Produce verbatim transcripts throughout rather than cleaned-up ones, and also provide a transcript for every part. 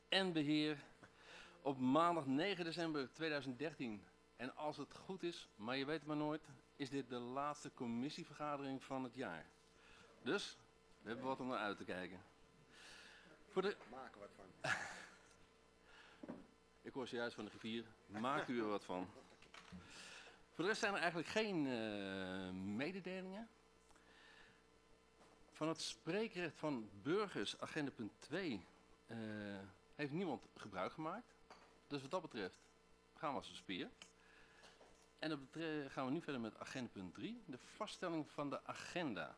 en beheer op maandag negen december tweeduizend dertien. En als het goed is, maar je weet het maar nooit, is dit de laatste commissievergadering van het jaar. Dus, we hebben wat om naar uit te kijken. Voor de... Maak er wat van. Ik hoor zojuist van de griffier, maakt u er wat van. Voor de rest zijn er eigenlijk geen uh, mededelingen. Van het spreekrecht van burgers, agenda punt twee, uh, heeft niemand gebruik gemaakt. Dus wat dat betreft gaan we als een speer. En dan gaan we nu verder met agenda punt drie, de vaststelling van de agenda.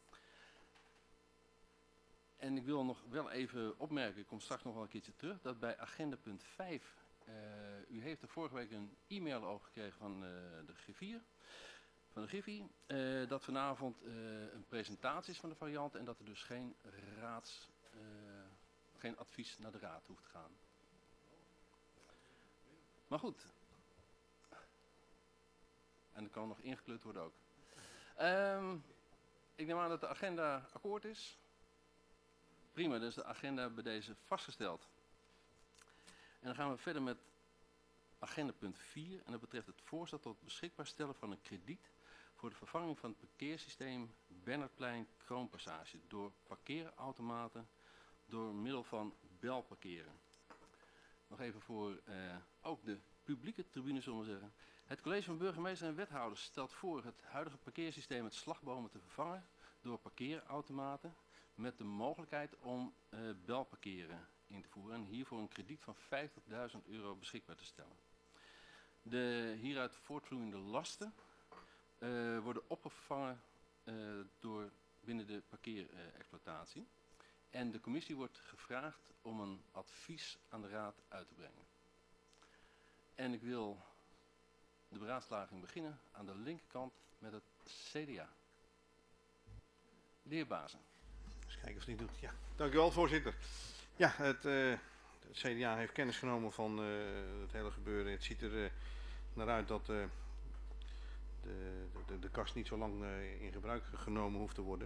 En ik wil nog wel even opmerken, ik kom straks nog wel een keertje terug, dat bij agenda punt vijf, uh, u heeft er vorige week een e-mail over gekregen van uh, de griffier, van de Griffie, uh, dat vanavond uh, een presentatie is van de variant en dat er dus geen raads, uh, geen advies naar de raad hoeft te gaan. Maar goed. En dat kan nog ingekleurd worden ook. Um, ik neem aan dat de agenda akkoord is. Prima, dus de agenda bij deze vastgesteld. En dan gaan we verder met agenda punt vier. En dat betreft het voorstel tot beschikbaar stellen van een krediet voor de vervanging van het parkeersysteem Bernhardplein Kroonpassage door parkeerautomaten door middel van belparkeren. Nog even voor uh, ook de publieke tribune, zullen we zeggen. Het college van burgemeester en wethouders stelt voor het huidige parkeersysteem met slagbomen te vervangen door parkeerautomaten met de mogelijkheid om uh, belparkeren in te voeren en hiervoor een krediet van vijftigduizend euro beschikbaar te stellen. De hieruit voortvloeiende lasten uh, worden opgevangen uh, door binnen de parkeerexploitatie. En de commissie wordt gevraagd om een advies aan de raad uit te brengen. En ik wil de beraadslaging beginnen aan de linkerkant met het C D A. De heer Bazen. Eens kijken of het niet doet. Ja, dank u wel, voorzitter. Ja, het, uh, het C D A heeft kennis genomen van uh, het hele gebeuren. Het ziet er uh, naar uit dat uh, de, de, de kast niet zo lang uh, in gebruik genomen hoeft te worden.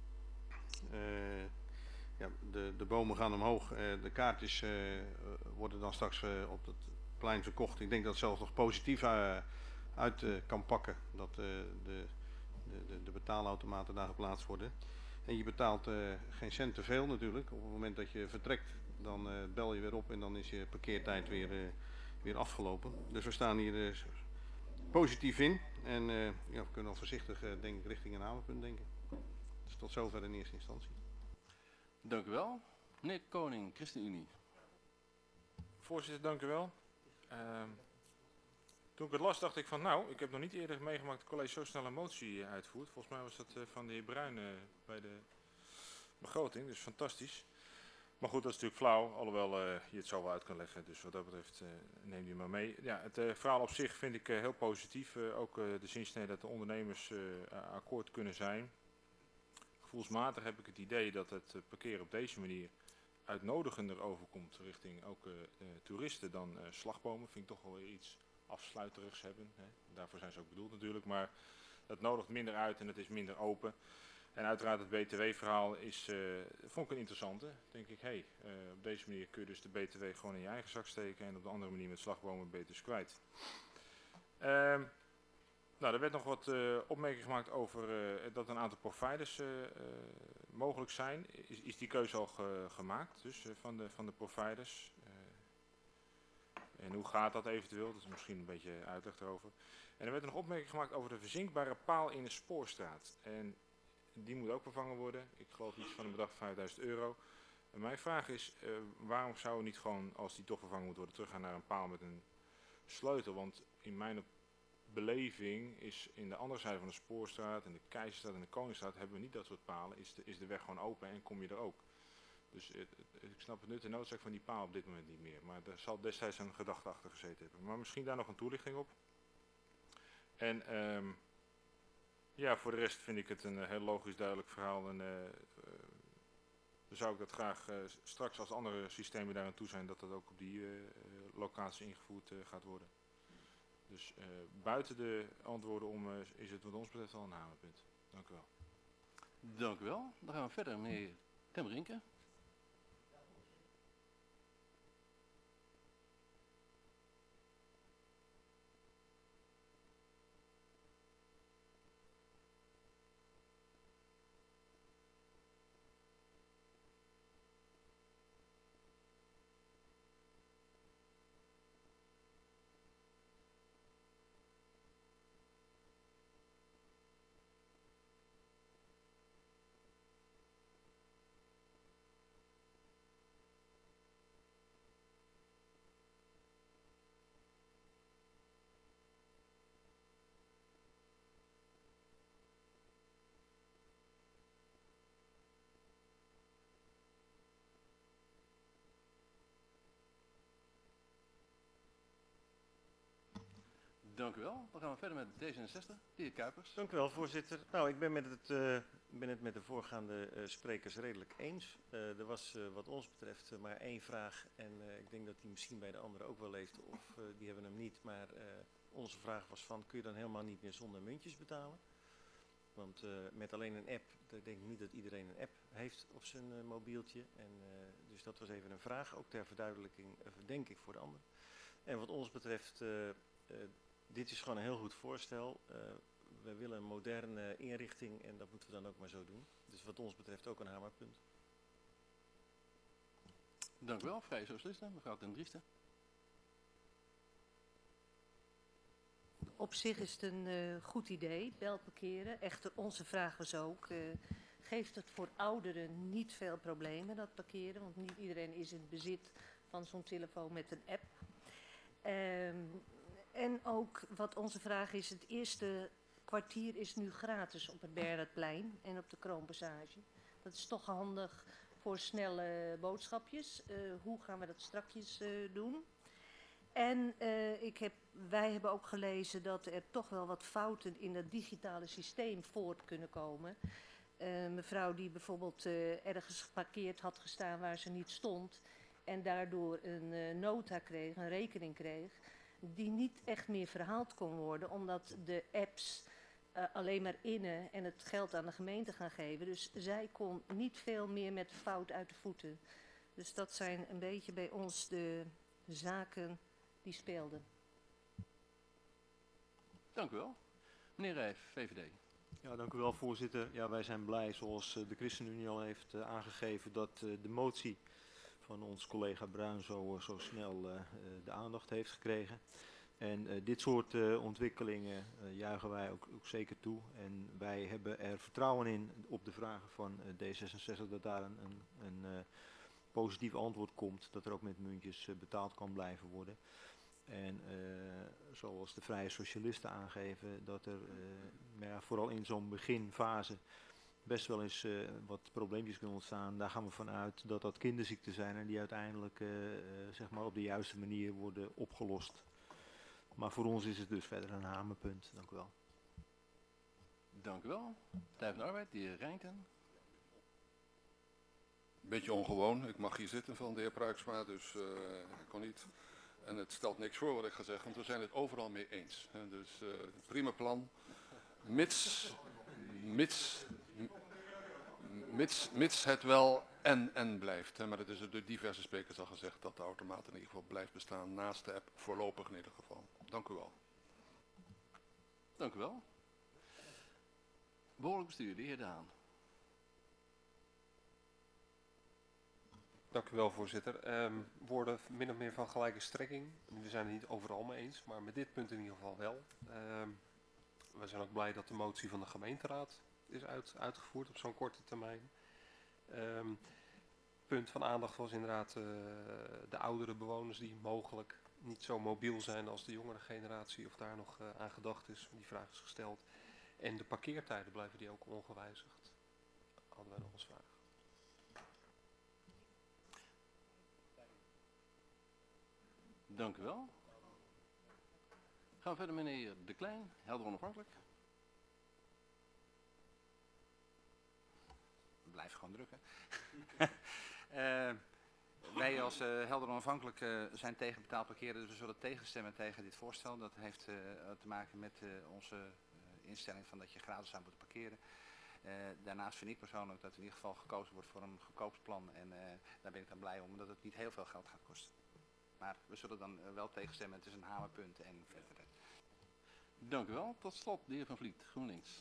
Uh, ja, de, de bomen gaan omhoog. Uh, de kaartjes uh, worden dan straks uh, op het plein verkocht. Ik denk dat het zelfs nog positief uh, uit uh, kan pakken dat uh, de, de, de betaalautomaten daar geplaatst worden. En je betaalt uh, geen cent te veel natuurlijk. Op het moment dat je vertrekt, dan uh, bel je weer op en dan is je parkeertijd weer, uh, weer afgelopen. Dus we staan hier uh, positief in. En uh, ja, we kunnen al voorzichtig uh, denk ik richting een havenpunt denken. Dus tot zover in eerste instantie. Dank u wel. Meneer Koning, ChristenUnie. Voorzitter, dank u wel. Uh, toen ik het las dacht ik van nou, ik heb nog niet eerder meegemaakt dat het college zo snel een motie uitvoert. Volgens mij was dat uh, van de heer Bruin uh, bij de begroting, dus fantastisch. Maar goed, dat is natuurlijk flauw, alhoewel uh, je het zo wel uit kan leggen. Dus wat dat betreft uh, neem je maar mee. Ja, het uh, verhaal op zich vind ik uh, heel positief. Uh, ook uh, de zinsnede dat de ondernemers uh, akkoord kunnen zijn. Gevoelsmatig heb ik het idee dat het uh, parkeren op deze manier uitnodigender overkomt richting ook uh, uh, toeristen dan uh, slagbomen. Vind ik toch wel weer iets afsluiterigs hebben. Hè. Daarvoor zijn ze ook bedoeld natuurlijk, maar dat nodigt minder uit en het is minder open. En uiteraard het B T W-verhaal is, uh, vond ik een interessante. Denk ik, hé, hey, uh, op deze manier kun je dus de B T W gewoon in je eigen zak steken en op de andere manier met slagbomen beter dus kwijt. Uh, nou, er werd nog wat uh, opmerking gemaakt over uh, dat een aantal providers uh, uh, mogelijk zijn. Is, is die keuze al ge, gemaakt, dus uh, van, de, van de providers? Uh, en hoe gaat dat eventueel? Dat is misschien een beetje uitleg erover. En er werd nog opmerking gemaakt over de verzinkbare paal in de spoorstraat. En die moet ook vervangen worden. Ik geloof iets van een bedrag van vijfduizend euro. En mijn vraag is, uh, waarom zou we niet gewoon, als die toch vervangen moet worden, teruggaan naar een paal met een sleutel? Want in mijn beleving is in de andere zijde van de Spoorstraat, en de Keizerstraat en de Koningsstraat, hebben we niet dat soort palen. Is de, is de weg gewoon open en kom je er ook. Dus uh, ik snap het nut en noodzaak van die paal op dit moment niet meer. Maar er zal destijds een gedachte achter gezeten hebben. Maar misschien daar nog een toelichting op. En um, ja, voor de rest vind ik het een uh, heel logisch, duidelijk verhaal. En uh, uh, dan zou ik dat graag uh, straks als andere systemen daar aan toe zijn, dat dat ook op die uh, locatie ingevoerd uh, gaat worden. Dus uh, buiten de antwoorden om uh, is het wat ons betreft al een hamerpunt. Dank u wel. Dank u wel. Dan gaan we verder, meneer Temrinke. Dank u wel. Dan gaan we verder met D zesenzestig. De heer Kuipers. Dank u wel, voorzitter. Nou, ik ben, met het, uh, ben het met de voorgaande uh, sprekers redelijk eens. Uh, er was uh, wat ons betreft uh, maar één vraag en uh, ik denk dat die misschien bij de anderen ook wel leeft of uh, die hebben hem niet. Maar uh, onze vraag was van, kun je dan helemaal niet meer zonder muntjes betalen? Want uh, met alleen een app, ik denk niet dat iedereen een app heeft op zijn uh, mobieltje. En, uh, dus dat was even een vraag, ook ter verduidelijking, uh, denk ik, voor de anderen. En wat ons betreft, uh, uh, dit is gewoon een heel goed voorstel. Uh, we willen een moderne inrichting en dat moeten we dan ook maar zo doen. Dus wat ons betreft ook een hamerpunt. Dank u wel, Vrije Socialisten, mevrouw ten Drieste. Op zich is het een uh, goed idee, belparkeren. Echter, onze vraag was ook, uh, geeft het voor ouderen niet veel problemen, dat parkeren? Want niet iedereen is in het bezit van zo'n telefoon met een app. Um, en ook wat onze vraag is, het eerste kwartier is nu gratis op het Bernhardplein en op de Kroonpassage. Dat is toch handig voor snelle boodschapjes. Uh, hoe gaan we dat strakjes uh, doen? En uh, ik heb, wij hebben ook gelezen dat er toch wel wat fouten in het digitale systeem voort kunnen komen. Uh, mevrouw die bijvoorbeeld uh, ergens geparkeerd had gestaan waar ze niet stond en daardoor een uh, nota kreeg, een rekening kreeg, die niet echt meer verhaald kon worden omdat de apps uh, alleen maar innen en het geld aan de gemeente gaan geven. Dus zij kon niet veel meer met de fout uit de voeten. Dus dat zijn een beetje bij ons de zaken die speelden. Dank u wel. Meneer Rijf, V V D. Ja, dank u wel, voorzitter. Ja, wij zijn blij, zoals de ChristenUnie al heeft uh, aangegeven, dat uh, de motie van ons collega Bruin zo, uh, zo snel uh, de aandacht heeft gekregen. En uh, dit soort uh, ontwikkelingen uh, juichen wij ook, ook zeker toe. En wij hebben er vertrouwen in op de vragen van uh, D zesenzestig dat daar een, een, een uh, positief antwoord komt. Dat er ook met muntjes uh, betaald kan blijven worden. En uh, zoals de Vrije Socialisten aangeven, dat er uh, ja, vooral in zo'n beginfase best wel eens uh, wat probleempjes kunnen ontstaan. Daar gaan we vanuit dat dat kinderziekten zijn en die uiteindelijk uh, uh, zeg maar op de juiste manier worden opgelost. Maar voor ons is het dus verder een hamerpunt. Dank u wel. Dank u wel. Partij van de Arbeid, de heer Rijnken. Beetje ongewoon. Ik mag hier zitten van de heer Pruiksma, dus uh, ik kon niet. En het stelt niks voor wat ik ga zeggen, want we zijn het overal mee eens. He, dus uh, prima plan. Mits, mits, mits, mits het wel en en blijft. He, maar het is door diverse sprekers al gezegd dat de automaat in ieder geval blijft bestaan naast de app, voorlopig in ieder geval. Dank u wel. Dank u wel. Behoorlijk bestuur, de heer De Haan. Dank u wel, voorzitter. Um, woorden min of meer van gelijke strekking. We zijn het niet overal mee eens, maar met dit punt in ieder geval wel. Um, we zijn ook blij dat de motie van de gemeenteraad is uit, uitgevoerd op zo'n korte termijn. Um, punt van aandacht was inderdaad uh, de oudere bewoners die mogelijk niet zo mobiel zijn als de jongere generatie, of daar nog uh, aan gedacht is. Die vraag is gesteld. En de parkeertijden blijven die ook ongewijzigd? Hadden wij nog eens vragen. Dank u wel. Gaan we verder, meneer De Klein, helder onafhankelijk. Blijf gewoon drukken. uh, wij als uh, helder onafhankelijk uh, zijn tegen betaald parkeren, dus we zullen tegenstemmen tegen dit voorstel. Dat heeft uh, te maken met uh, onze uh, instelling van dat je gratis zou moeten parkeren. Uh, daarnaast vind ik persoonlijk dat in ieder geval gekozen wordt voor een goedkoopsplan en uh, daar ben ik dan blij om, omdat het niet heel veel geld gaat kosten. Maar we zullen dan uh, wel tegenstemmen, het is een hamerpunt en verder. Dank u wel. Tot slot, de heer Van Vliet, GroenLinks.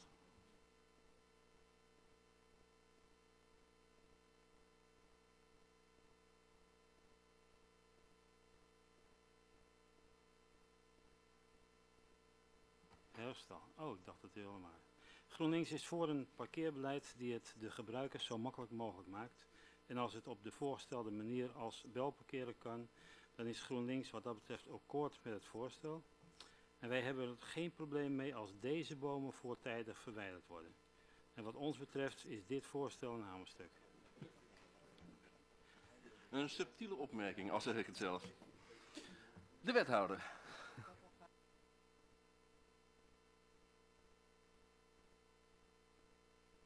Herstel. Oh, ik dacht dat u helemaal. GroenLinks is voor een parkeerbeleid die het de gebruikers zo makkelijk mogelijk maakt. En als het op de voorgestelde manier als belparkeren kan, dan is GroenLinks wat dat betreft akkoord met het voorstel. En wij hebben er geen probleem mee als deze bomen voortijdig verwijderd worden. En wat ons betreft is dit voorstel een hamerstuk. Een subtiele opmerking, al zeg ik het zelf. De wethouder.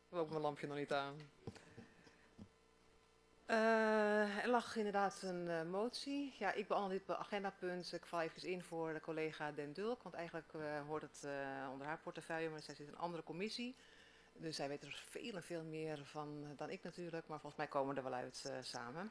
heb ook mijn lampje nog niet aan. Uh, er lag inderdaad een uh, motie. Ja, ik behandel dit agendapunt. Ik val even in voor de collega Den Dulk, want eigenlijk uh, hoort het uh, onder haar portefeuille, maar zij zit in een andere commissie. Dus zij weet er veel en veel meer van uh, dan ik natuurlijk, maar volgens mij komen we er wel uit uh, samen.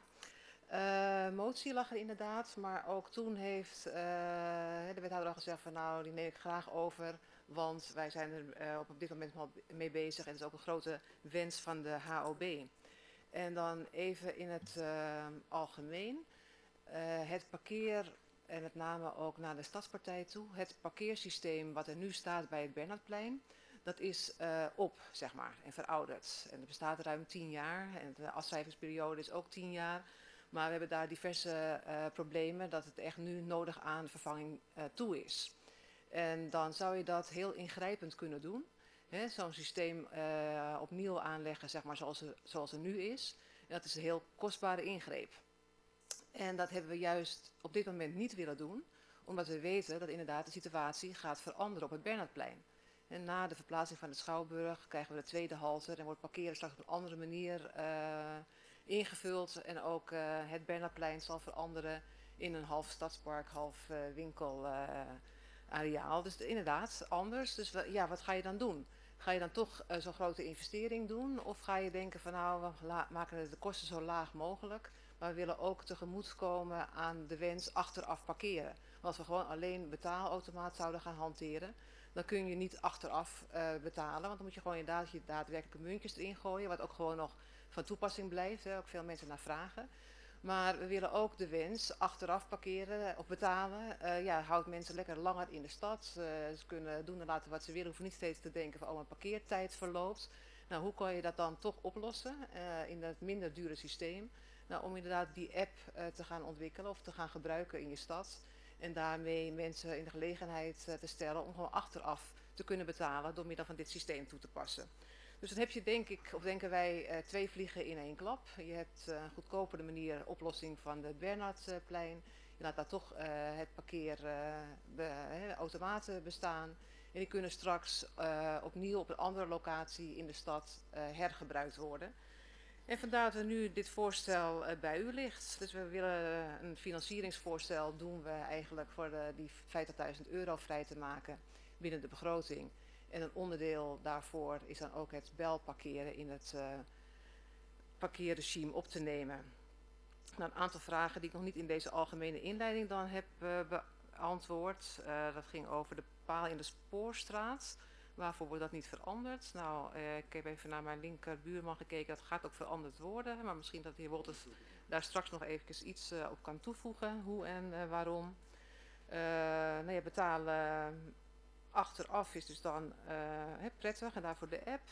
Uh, motie lag er inderdaad, maar ook toen heeft uh, de wethouder al gezegd van nou, die neem ik graag over, want wij zijn er uh, op dit moment al mee bezig en het is ook een grote wens van de H O B. En dan even in het uh, algemeen, uh, het parkeer en met name ook naar de Stadspartij toe, het parkeersysteem wat er nu staat bij het Bernhardplein, dat is uh, op, zeg maar, en verouderd. En het bestaat ruim tien jaar en de afschrijvingsperiode is ook tien jaar. Maar we hebben daar diverse uh, problemen dat het echt nu nodig aan vervanging uh, toe is. En dan zou je dat heel ingrijpend kunnen doen. Zo'n systeem uh, opnieuw aanleggen, zeg maar, zoals er, zoals er nu is. En dat is een heel kostbare ingreep. En dat hebben we juist op dit moment niet willen doen. Omdat we weten dat inderdaad de situatie gaat veranderen op het Bernhardplein. En na de verplaatsing van de Schouwburg krijgen we de tweede halte. En wordt parkeren straks op een andere manier uh, ingevuld. En ook uh, het Bernhardplein zal veranderen in een half stadspark, half uh, winkel uh, areaal. Dus inderdaad, anders. Dus we, ja, wat ga je dan doen? Ga je dan toch uh, zo'n grote investering doen? Of ga je denken van nou, we la- maken de kosten zo laag mogelijk. Maar we willen ook tegemoetkomen aan de wens achteraf parkeren. Want als we gewoon alleen betaalautomaat zouden gaan hanteren, dan kun je niet achteraf uh, betalen. Want dan moet je gewoon inderdaad je daadwerkelijke muntjes erin gooien. Wat ook gewoon nog van toepassing blijft. Hè, ook veel mensen naar vragen. Maar we willen ook de wens achteraf parkeren of betalen. Uh, ja, houdt mensen lekker langer in de stad. Uh, ze kunnen doen en laten wat ze willen. Hoeven niet steeds te denken van oh, mijn parkeertijd verloopt. Nou, hoe kan je dat dan toch oplossen uh, in het minder dure systeem? Nou, om inderdaad die app uh, te gaan ontwikkelen of te gaan gebruiken in je stad. En daarmee mensen in de gelegenheid uh, te stellen om gewoon achteraf te kunnen betalen door middel van dit systeem toe te passen. Dus dan heb je denk ik, of denken wij, uh, twee vliegen in één klap. Je hebt uh, een goedkopere manier oplossing van het Bernhardplein. Je laat daar toch uh, het parkeer uh, be, he, automaten bestaan. En die kunnen straks uh, opnieuw op een andere locatie in de stad uh, hergebruikt worden. En vandaar dat we nu dit voorstel uh, bij u ligt. Dus we willen uh, een financieringsvoorstel doen we eigenlijk voor de, die vijftigduizend euro vrij te maken binnen de begroting. En een onderdeel daarvoor is dan ook het belparkeren in het uh, parkeerregime op te nemen. Nou, een aantal vragen die ik nog niet in deze algemene inleiding dan heb uh, beantwoord. Uh, dat ging over de paal in de Spoorstraat. Waarvoor wordt dat niet veranderd? Nou, uh, ik heb even naar mijn linkerbuurman gekeken. Dat gaat ook veranderd worden. Maar misschien dat de heer Wolters daar straks nog even iets uh, op kan toevoegen. Hoe en uh, waarom. Uh, nou ja, betalen achteraf is dus dan uh, he, prettig. En daarvoor de app.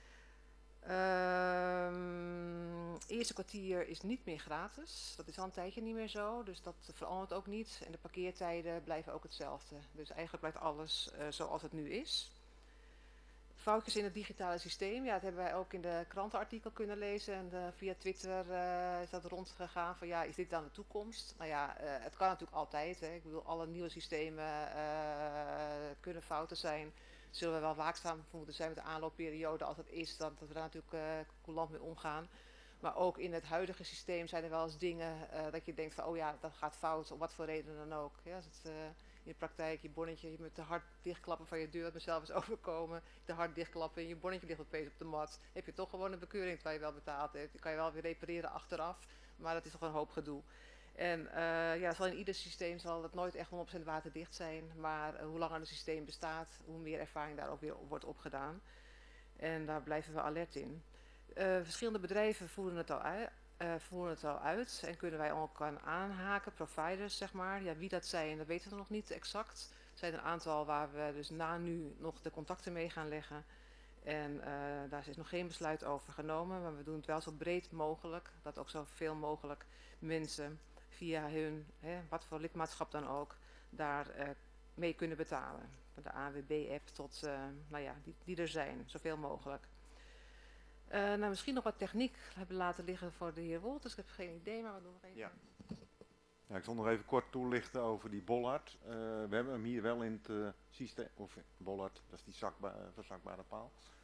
Um, eerste kwartier is niet meer gratis. Dat is al een tijdje niet meer zo. Dus dat verandert ook niet. En de parkeertijden blijven ook hetzelfde. Dus eigenlijk blijft alles uh, zoals het nu is. Foutjes in het digitale systeem. Ja, dat hebben wij ook in de krantenartikel kunnen lezen. En uh, via Twitter uh, is dat rondgegaan van ja, is dit dan de toekomst? Nou ja, uh, het kan natuurlijk altijd. Hè. Ik bedoel, alle nieuwe systemen uh, kunnen fouten zijn. Zullen we wel waakzaam voor moeten zijn met de aanloopperiode als dat is. Dat, dat we daar natuurlijk uh, coulant mee omgaan. Maar ook in het huidige systeem zijn er wel eens dingen uh, dat je denkt van oh ja, dat gaat fout. Om wat voor reden dan ook. Ja, als het, uh, in de praktijk je bonnetje, je moet te hard dichtklappen van je deur, dat mezelf is overkomen. Te hard dichtklappen en je bonnetje ligt opeens op de mat. Heb je toch gewoon een bekeuring terwijl je wel betaald hebt. Die kan je wel weer repareren achteraf, maar dat is toch een hoop gedoe. En uh, ja, zal in ieder systeem zal het nooit echt honderd procent waterdicht zijn. Maar uh, hoe langer het systeem bestaat, hoe meer ervaring daar ook weer op wordt opgedaan. En daar blijven we alert in. Uh, verschillende bedrijven voeren het al uit. Uh, voeren het al uit en kunnen wij ook aan aanhaken, providers zeg maar. Ja, wie dat zijn, dat weten we nog niet exact. Er zijn een aantal waar we dus na nu nog de contacten mee gaan leggen. En uh, daar is nog geen besluit over genomen, maar we doen het wel zo breed mogelijk. Dat ook zoveel mogelijk mensen via hun, hè, wat voor lidmaatschap dan ook, daar uh, mee kunnen betalen. Van de A W B-app tot, uh, nou ja, die, die er zijn, zoveel mogelijk. Uh, nou, misschien nog wat techniek hebben laten liggen voor de heer Wolters. Ik heb geen idee, maar we doen nog even. Ja. Ja, ik zal nog even kort toelichten over die bollard. Uh, we hebben hem hier wel in het uh, systeem, of bollard, dat is die zakba verzakbare paal.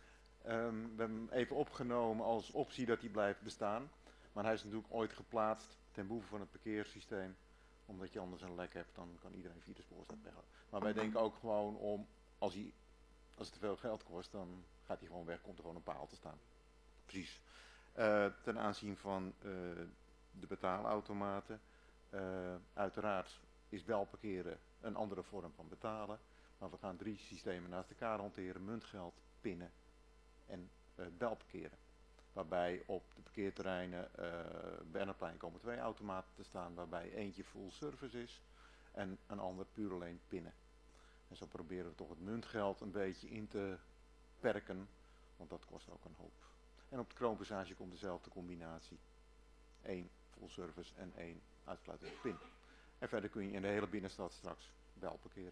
Um, we hebben hem even opgenomen als optie dat hij blijft bestaan. Maar hij is natuurlijk ooit geplaatst ten behoeve van het parkeersysteem. Omdat je anders een lek hebt, dan kan iedereen via de spoorstraat weg. Maar wij denken ook gewoon om, als, hij, als het te veel geld kost, dan gaat hij gewoon weg, komt er gewoon een paal te staan. Precies. Uh, ten aanzien van uh, de betaalautomaten. Uh, uiteraard is belparkeren een andere vorm van betalen. Maar we gaan drie systemen naast elkaar hanteren. Muntgeld, pinnen en uh, belparkeren. Waarbij op de parkeerterreinen uh, bij Enneplein komen twee automaten te staan. Waarbij eentje full service is en een ander puur alleen pinnen. En zo proberen we toch het muntgeld een beetje in te perken. Want dat kost ook een hoop. En op de Kroonpassage komt dezelfde combinatie. Eén full service en één uitsluitend pin. En verder kun je in de hele binnenstad straks wel parkeren.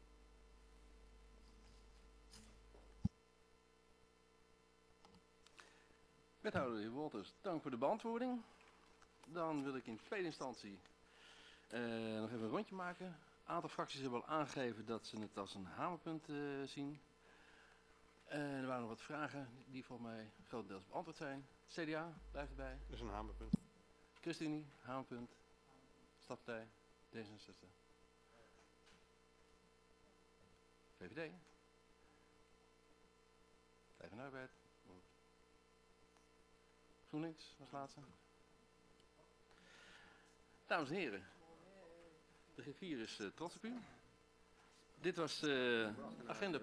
Wethouder de heer Wolters, dank voor de beantwoording. Dan wil ik in tweede instantie uh, nog even een rondje maken. Een aantal fracties hebben al aangegeven dat ze het als een hamerpunt uh, zien. Uh, er waren nog wat vragen die volgens mij grotendeels beantwoord zijn. C D A, blijft erbij. Dat is een hamerpunt. ChristenUnie, hamerpunt. Stappartij, D zesenzestig. V V D. Partij van de Arbeid. GroenLinks was laatste. Dames en heren, de G vier is uh, trots op u. Dit was de uh, agenda.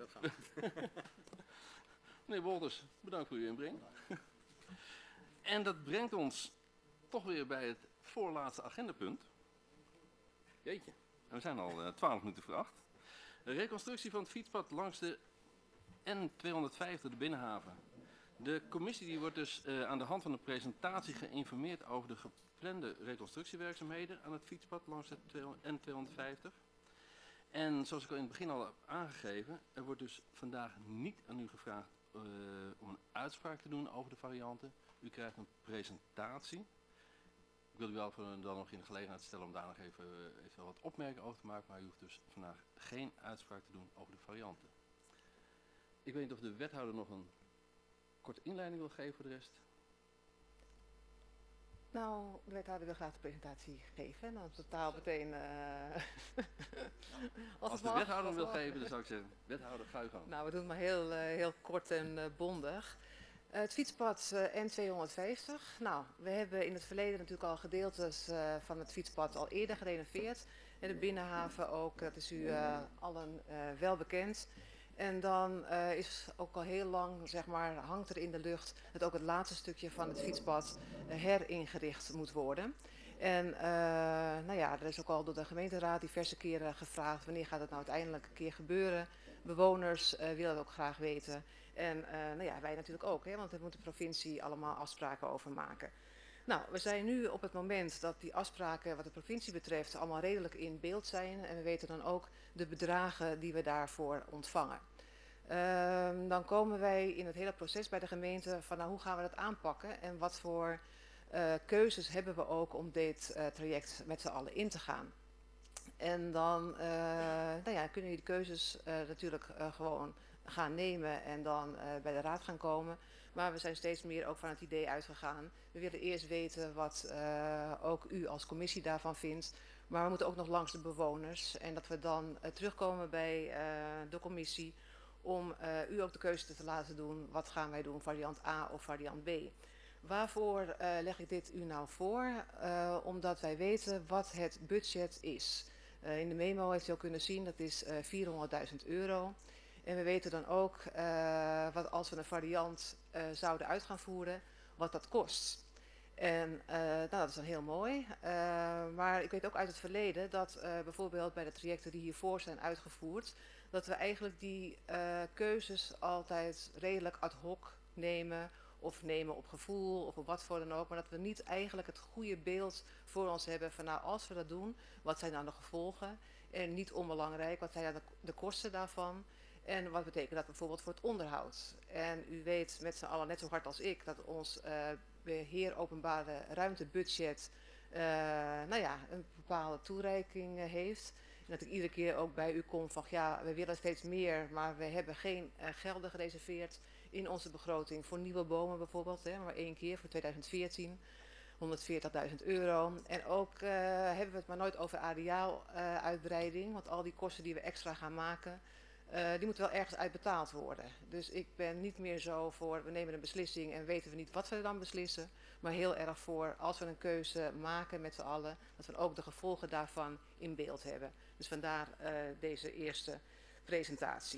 Meneer Wolters, bedankt voor uw inbreng. En dat brengt ons toch weer bij het voorlaatste agendapunt. Jeetje, we zijn al twaalf uh, minuten voor acht. De reconstructie van het fietspad langs de N tweehonderdvijftig, de Binnenhaven. De commissie die wordt dus uh, aan de hand van een presentatie geïnformeerd over de geplande reconstructiewerkzaamheden aan het fietspad langs de N tweehonderdvijftig. En zoals ik al in het begin al heb aangegeven, er wordt dus vandaag niet aan u gevraagd uh, om een uitspraak te doen over de varianten. U krijgt een presentatie. Ik wil u wel dan nog in de gelegenheid stellen om daar nog even, uh, even wat opmerkingen over te maken, maar u hoeft dus vandaag geen uitspraak te doen over de varianten. Ik weet niet of de wethouder nog een korte inleiding wil geven voor de rest. Nou, de wethouder wil graag de presentatie geven. En dan totaal meteen... Uh, als, als de mag, wethouder wil geven, dan zou ik zeggen, wethouder, ga u gang. Nou, we doen het maar heel, uh, heel kort en uh, bondig. Uh, het fietspad uh, N tweehonderdvijftig. Nou, we hebben in het verleden natuurlijk al gedeeltes uh, van het fietspad al eerder gerenoveerd. En de Binnenhaven ook, dat is u uh, allen uh, wel bekend. En dan uh, is ook al heel lang, zeg maar, hangt er in de lucht dat ook het laatste stukje van het fietspad uh, heringericht moet worden. En uh, nou ja, er is ook al door de gemeenteraad diverse keren gevraagd wanneer gaat het nou uiteindelijk een keer gebeuren. Bewoners uh, willen dat ook graag weten. En uh, nou ja, wij natuurlijk ook, hè, want daar moet de provincie allemaal afspraken over maken. Nou, we zijn nu op het moment dat die afspraken wat de provincie betreft allemaal redelijk in beeld zijn. En we weten dan ook de bedragen die we daarvoor ontvangen. Uh, dan komen wij in het hele proces bij de gemeente van nou, hoe gaan we dat aanpakken en wat voor uh, keuzes hebben we ook om dit uh, traject met z'n allen in te gaan. En dan uh, nou ja, kunnen we die keuzes uh, natuurlijk uh, gewoon gaan nemen en dan uh, bij de raad gaan komen. Maar we zijn steeds meer ook van het idee uitgegaan. We willen eerst weten wat uh, ook u als commissie daarvan vindt. Maar we moeten ook nog langs de bewoners. En dat we dan uh, terugkomen bij uh, de commissie om uh, u ook de keuze te laten doen. Wat gaan wij doen, variant A of variant B? Waarvoor uh, leg ik dit u nou voor? Uh, omdat wij weten wat het budget is. Uh, in de memo heeft u al kunnen zien, dat is uh, vierhonderdduizend euro. En we weten dan ook, uh, wat als we een variant uh, zouden uit gaan voeren, wat dat kost. En uh, nou, dat is dan heel mooi. Uh, maar ik weet ook uit het verleden dat uh, bijvoorbeeld bij de trajecten die hiervoor zijn uitgevoerd, dat we eigenlijk die uh, keuzes altijd redelijk ad hoc nemen of nemen op gevoel of op wat voor dan ook. Maar dat we niet eigenlijk het goede beeld voor ons hebben van nou, als we dat doen, wat zijn dan de gevolgen? En niet onbelangrijk, wat zijn dan de, de kosten daarvan? En wat betekent dat bijvoorbeeld voor het onderhoud? En u weet met z'n allen net zo hard als ik dat ons uh, beheer openbare ruimtebudget uh, nou ja, een bepaalde toereiking uh, heeft. En dat ik iedere keer ook bij u kom van ja, we willen steeds meer, maar we hebben geen uh, gelden gereserveerd in onze begroting voor nieuwe bomen bijvoorbeeld, hè, maar één keer voor tweeduizend veertien, honderdveertigduizend euro. En ook uh, hebben we het maar nooit over areaaluitbreiding, uh, want al die kosten die we extra gaan maken, uh, die moeten wel ergens uitbetaald worden. Dus ik ben niet meer zo voor, we nemen een beslissing en weten we niet wat we dan beslissen, maar heel erg voor, als we een keuze maken met z'n allen, dat we ook de gevolgen daarvan in beeld hebben. Dus vandaar uh, deze eerste presentatie.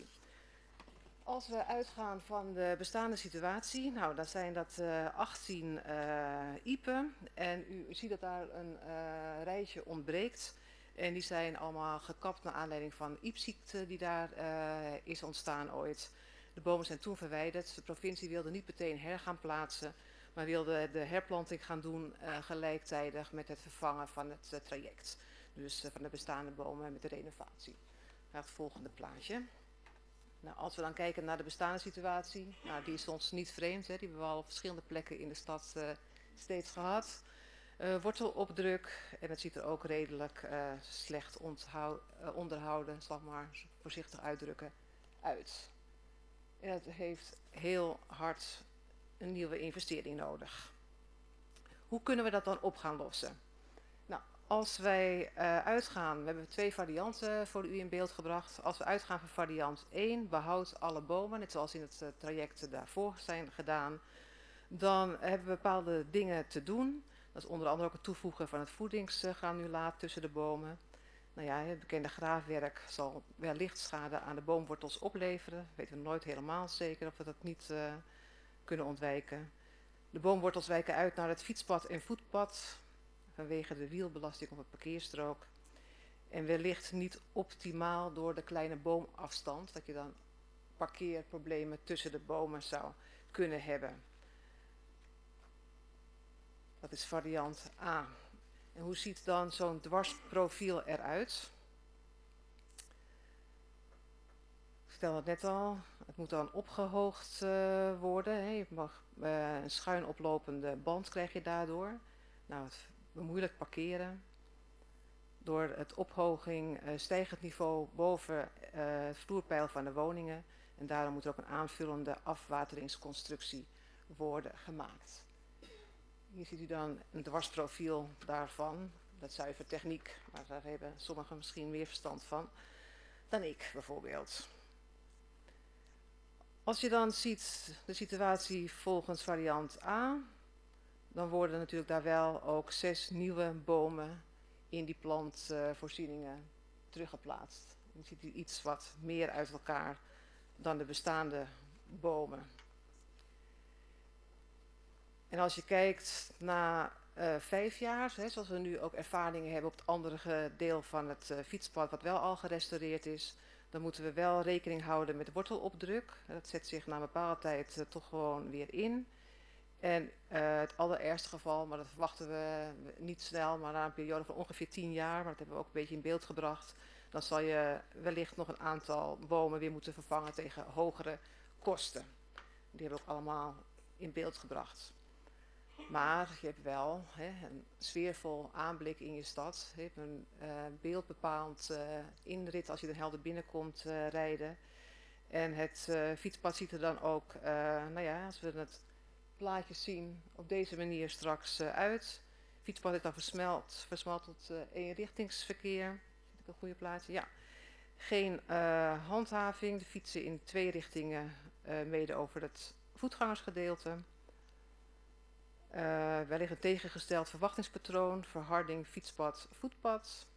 Als we uitgaan van de bestaande situatie, nou dan zijn dat uh, achttien uh, I P E en u, u ziet dat daar een uh, rijtje ontbreekt. En die zijn allemaal gekapt naar aanleiding van iepziekte die daar uh, is ontstaan ooit. De bomen zijn toen verwijderd. De provincie wilde niet meteen her gaan plaatsen, maar wilde de herplanting gaan doen uh, gelijktijdig met het vervangen van het uh, traject. Dus uh, van de bestaande bomen met de renovatie. Naar het volgende plaatje. Nou, als we dan kijken naar de bestaande situatie, nou, die is ons niet vreemd, hè, die hebben we al op verschillende plekken in de stad uh, steeds gehad. Uh, wortelopdruk, en het ziet er ook redelijk uh, slecht onthou, uh, onderhouden, zal ik maar voorzichtig uitdrukken, uit. En het heeft heel hard een nieuwe investering nodig. Hoe kunnen we dat dan op gaan lossen? Nou, als wij uh, uitgaan, we hebben twee varianten voor u in beeld gebracht. Als we uitgaan van variant één, behoud alle bomen, net zoals in het uh, traject daarvoor zijn gedaan, dan hebben we bepaalde dingen te doen. Dat is onder andere ook het toevoegen van het voedingsgranulaat tussen de bomen. Nou ja, het bekende graafwerk zal wellicht schade aan de boomwortels opleveren. Weten we nooit helemaal zeker of we dat niet uh, kunnen ontwijken. De boomwortels wijken uit naar het fietspad en voetpad vanwege de wielbelasting op het parkeerstrook. En wellicht niet optimaal door de kleine boomafstand, dat je dan parkeerproblemen tussen de bomen zou kunnen hebben. Dat is variant A. En hoe ziet dan zo'n dwarsprofiel eruit? Ik vertelde het net al, het moet dan opgehoogd uh, worden. Hè. Je mag, uh, een schuin oplopende band krijg je daardoor. Nou, het bemoeilijkt parkeren. Door het ophoging uh, stijgt het niveau boven uh, het vloerpeil van de woningen. En daarom moet er ook een aanvullende afwateringsconstructie worden gemaakt. Hier ziet u dan een dwarsprofiel daarvan. Dat is zuiver techniek, maar daar hebben sommigen misschien meer verstand van dan ik bijvoorbeeld. Als je dan ziet de situatie volgens variant A, dan worden natuurlijk daar wel ook zes nieuwe bomen in die plantvoorzieningen teruggeplaatst. Dan ziet u iets wat meer uit elkaar dan de bestaande bomen. En als je kijkt naar uh, vijf jaar, hè, zoals we nu ook ervaringen hebben op het andere deel van het uh, fietspad wat wel al gerestaureerd is, dan moeten we wel rekening houden met wortelopdruk. Dat zet zich na een bepaalde tijd uh, toch gewoon weer in. En uh, het allerergste geval, maar dat verwachten we niet snel, maar na een periode van ongeveer tien jaar, maar dat hebben we ook een beetje in beeld gebracht, dan zal je wellicht nog een aantal bomen weer moeten vervangen tegen hogere kosten. Die hebben we ook allemaal in beeld gebracht. Maar je hebt wel hè, een sfeervol aanblik in je stad. Je hebt een uh, beeldbepaald uh, inrit als je de helder binnenkomt uh, rijden. En het uh, fietspad ziet er dan ook, uh, nou ja, als we het plaatje zien, op deze manier straks uh, uit. Het fietspad is dan versmelt, versmelt tot uh, eenrichtingsverkeer. Zit ik een goede plaatje? Ja. Geen uh, handhaving, de fietsen in twee richtingen, uh, mede over het voetgangersgedeelte. Uh, wellicht een tegengesteld verwachtingspatroon, verharding, fietspad, voetpad.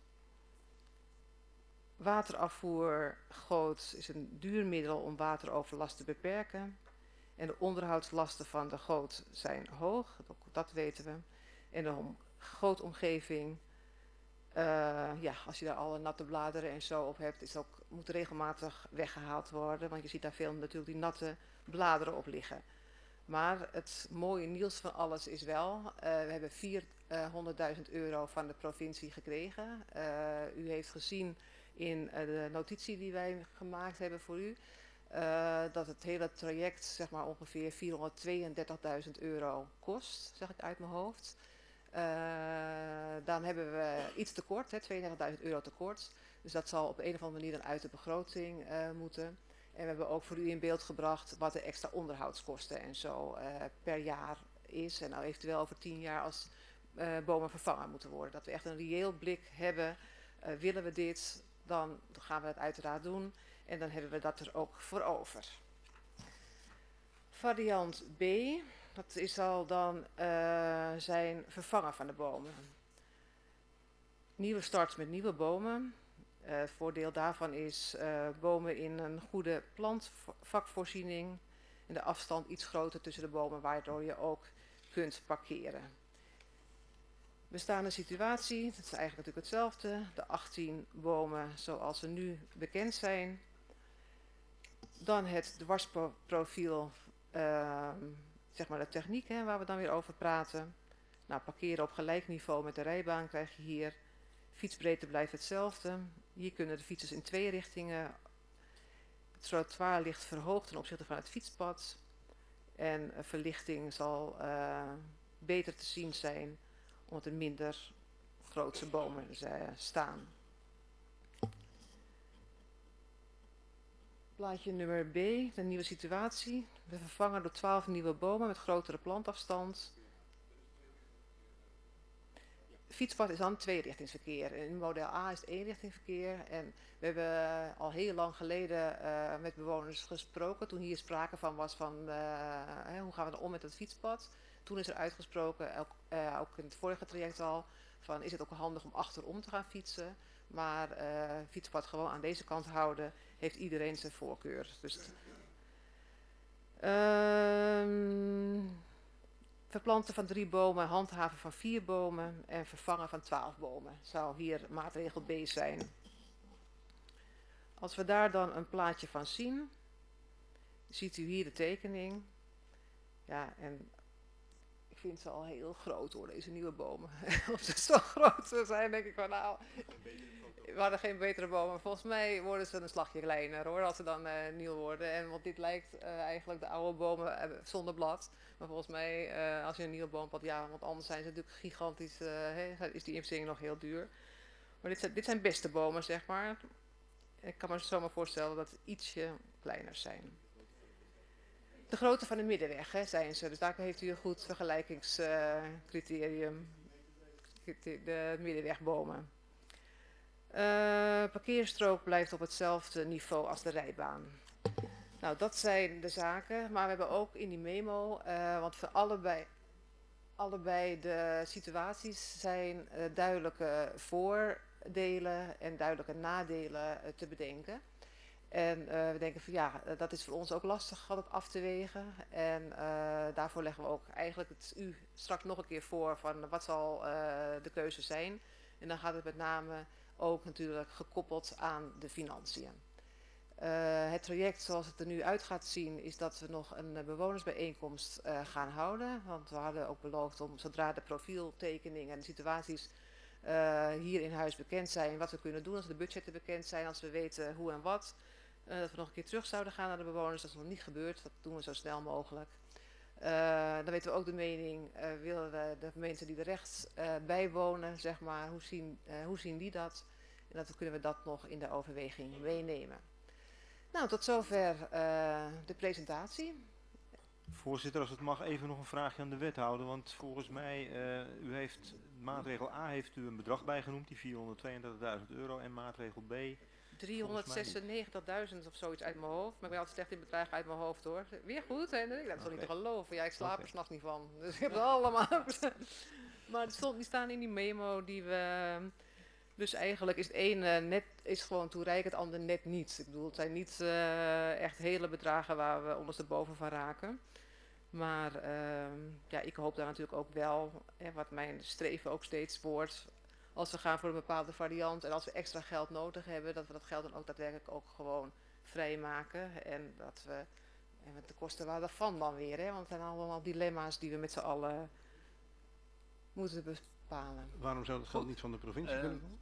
Waterafvoergoot is een duur middel om wateroverlast te beperken. En de onderhoudslasten van de goot zijn hoog, dat, dat weten we. En de gootomgeving, uh, ja, als je daar alle natte bladeren en zo op hebt, is ook, moet regelmatig weggehaald worden. Want je ziet daar veel natuurlijk die natte bladeren op liggen. Maar het mooie nieuws van alles is wel, uh, we hebben vierhonderdduizend euro van de provincie gekregen. Uh, u heeft gezien in uh, de notitie die wij gemaakt hebben voor u, uh, dat het hele traject zeg maar ongeveer vierhonderdtweeëndertigduizend euro kost, zeg ik uit mijn hoofd. Uh, dan hebben we iets tekort, tweeëndertigduizend euro tekort. Dus dat zal op een of andere manier dan uit de begroting uh, moeten. En we hebben ook voor u in beeld gebracht wat de extra onderhoudskosten en zo uh, per jaar is. En nou eventueel over tien jaar als uh, bomen vervangen moeten worden. Dat we echt een reëel blik hebben. Uh, willen we dit, dan gaan we het uiteraard doen. En dan hebben we dat er ook voor over. Variant B, dat is al dan uh, zijn vervangen van de bomen. Nieuwe start met nieuwe bomen. Uh, het voordeel daarvan is uh, bomen in een goede plantvakvoorziening. En de afstand iets groter tussen de bomen, waardoor je ook kunt parkeren. Bestaande situatie, dat is eigenlijk natuurlijk hetzelfde. De achttien bomen zoals ze nu bekend zijn. Dan het dwarsprofiel, uh, zeg maar de techniek hè, waar we dan weer over praten. Nou, parkeren op gelijk niveau met de rijbaan krijg je hier. Fietsbreedte blijft hetzelfde. Hier kunnen de fietsers in twee richtingen. Het trottoir ligt verhoogd ten opzichte van het fietspad. En verlichting zal uh, beter te zien zijn omdat er minder grootse bomen staan. Plaatje nummer B, de nieuwe situatie. We vervangen door twaalf nieuwe bomen met grotere plantafstand. Fietspad is dan tweerichtingsverkeer. In model A is het eenrichtingsverkeer. En we hebben al heel lang geleden uh, met bewoners gesproken. Toen hier sprake van was van uh, hè, hoe gaan we dan om met het fietspad. Toen is er uitgesproken, ook, uh, ook in het vorige traject al, van is het ook handig om achterom te gaan fietsen. Maar uh, fietspad gewoon aan deze kant houden, heeft iedereen zijn voorkeur. Dus uh, verplanten van drie bomen, handhaven van vier bomen en vervangen van twaalf bomen. Zou hier maatregel B zijn. Als we daar dan een plaatje van zien, ziet u hier de tekening. Ja, en ik vind ze al heel groot hoor, deze nieuwe bomen. Als ze zo groot zijn, denk ik van nou, we hadden geen betere bomen. Volgens mij worden ze een slagje kleiner hoor, als ze dan uh, nieuw worden. En want dit lijkt uh, eigenlijk de oude bomen uh, zonder blad. Maar volgens mij, uh, als je een nieuwe boom pad, ja, want anders zijn ze natuurlijk gigantisch, uh, he, is die investering nog heel duur. Maar dit zijn, dit zijn beste bomen, zeg maar. Ik kan me zomaar voorstellen dat ze ietsje kleiner zijn. De grootte van de middenweg, hè, zijn ze. Dus daar heeft u een goed vergelijkingscriterium. Uh, de middenwegbomen. Uh, parkeerstrook blijft op hetzelfde niveau als de rijbaan. Nou, dat zijn de zaken. Maar we hebben ook in die memo, uh, want voor allebei, allebei de situaties zijn uh, duidelijke voordelen en duidelijke nadelen uh, te bedenken. En uh, we denken van ja, uh, dat is voor ons ook lastig altijd af te wegen. En uh, daarvoor leggen we ook eigenlijk het u straks nog een keer voor van wat zal uh, de keuze zijn. En dan gaat het met name ook natuurlijk gekoppeld aan de financiën. Uh, het traject zoals het er nu uit gaat zien is dat we nog een uh, bewonersbijeenkomst uh, gaan houden. Want we hadden ook beloofd om zodra de profieltekeningen en de situaties uh, hier in huis bekend zijn, wat we kunnen doen als de budgetten bekend zijn, als we weten hoe en wat. Uh, dat we nog een keer terug zouden gaan naar de bewoners, dat is nog niet gebeurd, dat doen we zo snel mogelijk. Uh, dan weten we ook de mening, uh, willen we de mensen die er rechts uh, bij wonen, zeg maar, hoe zien, uh, hoe zien die dat? En dat kunnen we dat nog in de overweging meenemen. Nou, tot zover uh, de presentatie. Voorzitter, als het mag, even nog een vraagje aan de wethouder. Want volgens mij, uh, u heeft maatregel A heeft u een bedrag bijgenoemd, die vierhonderdtweeëndertigduizend euro. En maatregel B... driehonderdzesennegentigduizend of zoiets uit mijn hoofd. Maar ik ben altijd slecht in bedragen uit mijn hoofd hoor. Weer goed, hè? Dat is toch niet te geloven. Ja, ik slaap Okay. er s'nachts niet van. Dus ik heb het allemaal. Maar die, stond, die staan in die memo die we... Dus eigenlijk is het ene net is gewoon toereikend, het andere net niet. Ik bedoel, het zijn niet uh, echt hele bedragen waar we ondersteboven van raken. Maar uh, ja, ik hoop daar natuurlijk ook wel, hè, wat mijn streven ook steeds wordt, als we gaan voor een bepaalde variant en als we extra geld nodig hebben, dat we dat geld dan ook daadwerkelijk ook gewoon vrijmaken. En dat we, en met de kosten waar daarvan dan weer, hè, want het zijn allemaal dilemma's die we met z'n allen moeten bepalen. Waarom zou dat geld niet van de provincie Uh, kunnen komen?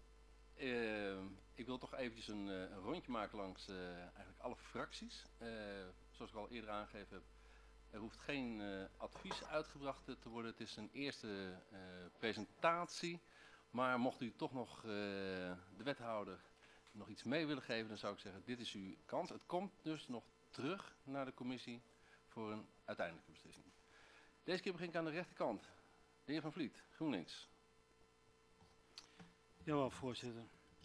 Uh, ik wil toch eventjes een, uh, een rondje maken langs uh, eigenlijk alle fracties. Uh, zoals ik al eerder aangegeven heb, er hoeft geen uh, advies uitgebracht te worden. Het is een eerste uh, presentatie. Maar mocht u toch nog uh, de wethouder nog iets mee willen geven, dan zou ik zeggen, dit is uw kans. Het komt dus nog terug naar de commissie voor een uiteindelijke beslissing. Deze keer begin ik aan de rechterkant. De heer Van Vliet, GroenLinks. Jawel, voorzitter.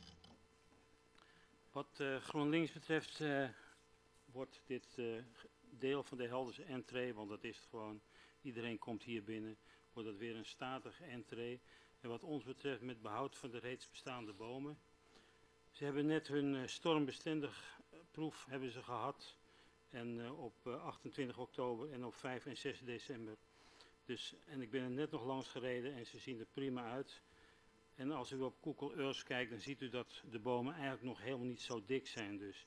Wat uh, GroenLinks betreft uh, wordt dit uh, deel van de Helderse entree, want dat is het gewoon, iedereen komt hier binnen, wordt dat weer een statige entree. En wat ons betreft met behoud van de reeds bestaande bomen. Ze hebben net hun uh, stormbestendig uh, proef hebben ze gehad. En uh, op uh, achtentwintig oktober en op vijf en zes december. Dus, en ik ben er net nog langs gereden en ze zien er prima uit. En als u op Google Earth kijkt, dan ziet u dat de bomen eigenlijk nog helemaal niet zo dik zijn. Dus.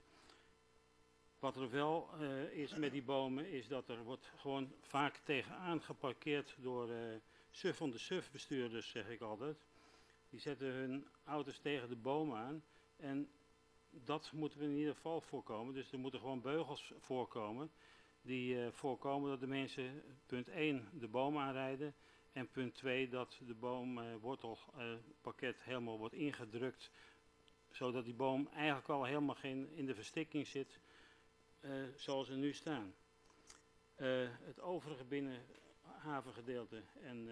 Wat er wel uh, is met die bomen, is dat er wordt gewoon vaak tegenaan geparkeerd door uh, suffende sufbestuurders, zeg ik altijd. Die zetten hun auto's tegen de bomen aan en dat moeten we in ieder geval voorkomen. Dus er moeten gewoon beugels voorkomen die uh, voorkomen dat de mensen, punt één, de boom aanrijden. En punt twee, dat de boomwortelpakket uh, helemaal wordt ingedrukt, zodat die boom eigenlijk al helemaal geen in de verstikking zit, uh, zoals ze nu staan. Uh, het overige binnenhavengedeelte en,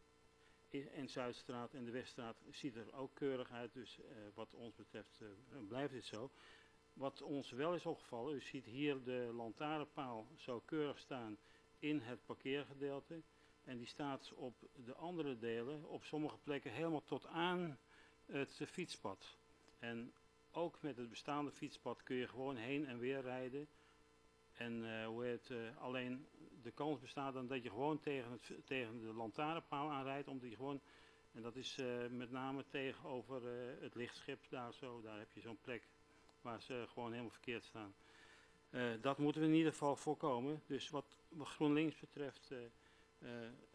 uh, en Zuidstraat en de Weststraat ziet er ook keurig uit, dus uh, wat ons betreft uh, blijft dit zo. Wat ons wel is opgevallen, u ziet hier de lantaarnpaal zo keurig staan in het parkeergedeelte. En die staat op de andere delen, op sommige plekken helemaal tot aan het fietspad. En ook met het bestaande fietspad kun je gewoon heen en weer rijden. En uh, hoe heet, uh, alleen de kans bestaat dan dat je gewoon tegen, het, tegen de lantaarnpaal aanrijdt. Omdat je gewoon, en dat is uh, met name tegenover uh, het lichtschip daar zo, daar heb je zo'n plek waar ze gewoon helemaal verkeerd staan. Uh, dat moeten we in ieder geval voorkomen. Dus wat, wat GroenLinks betreft... Uh, Uh,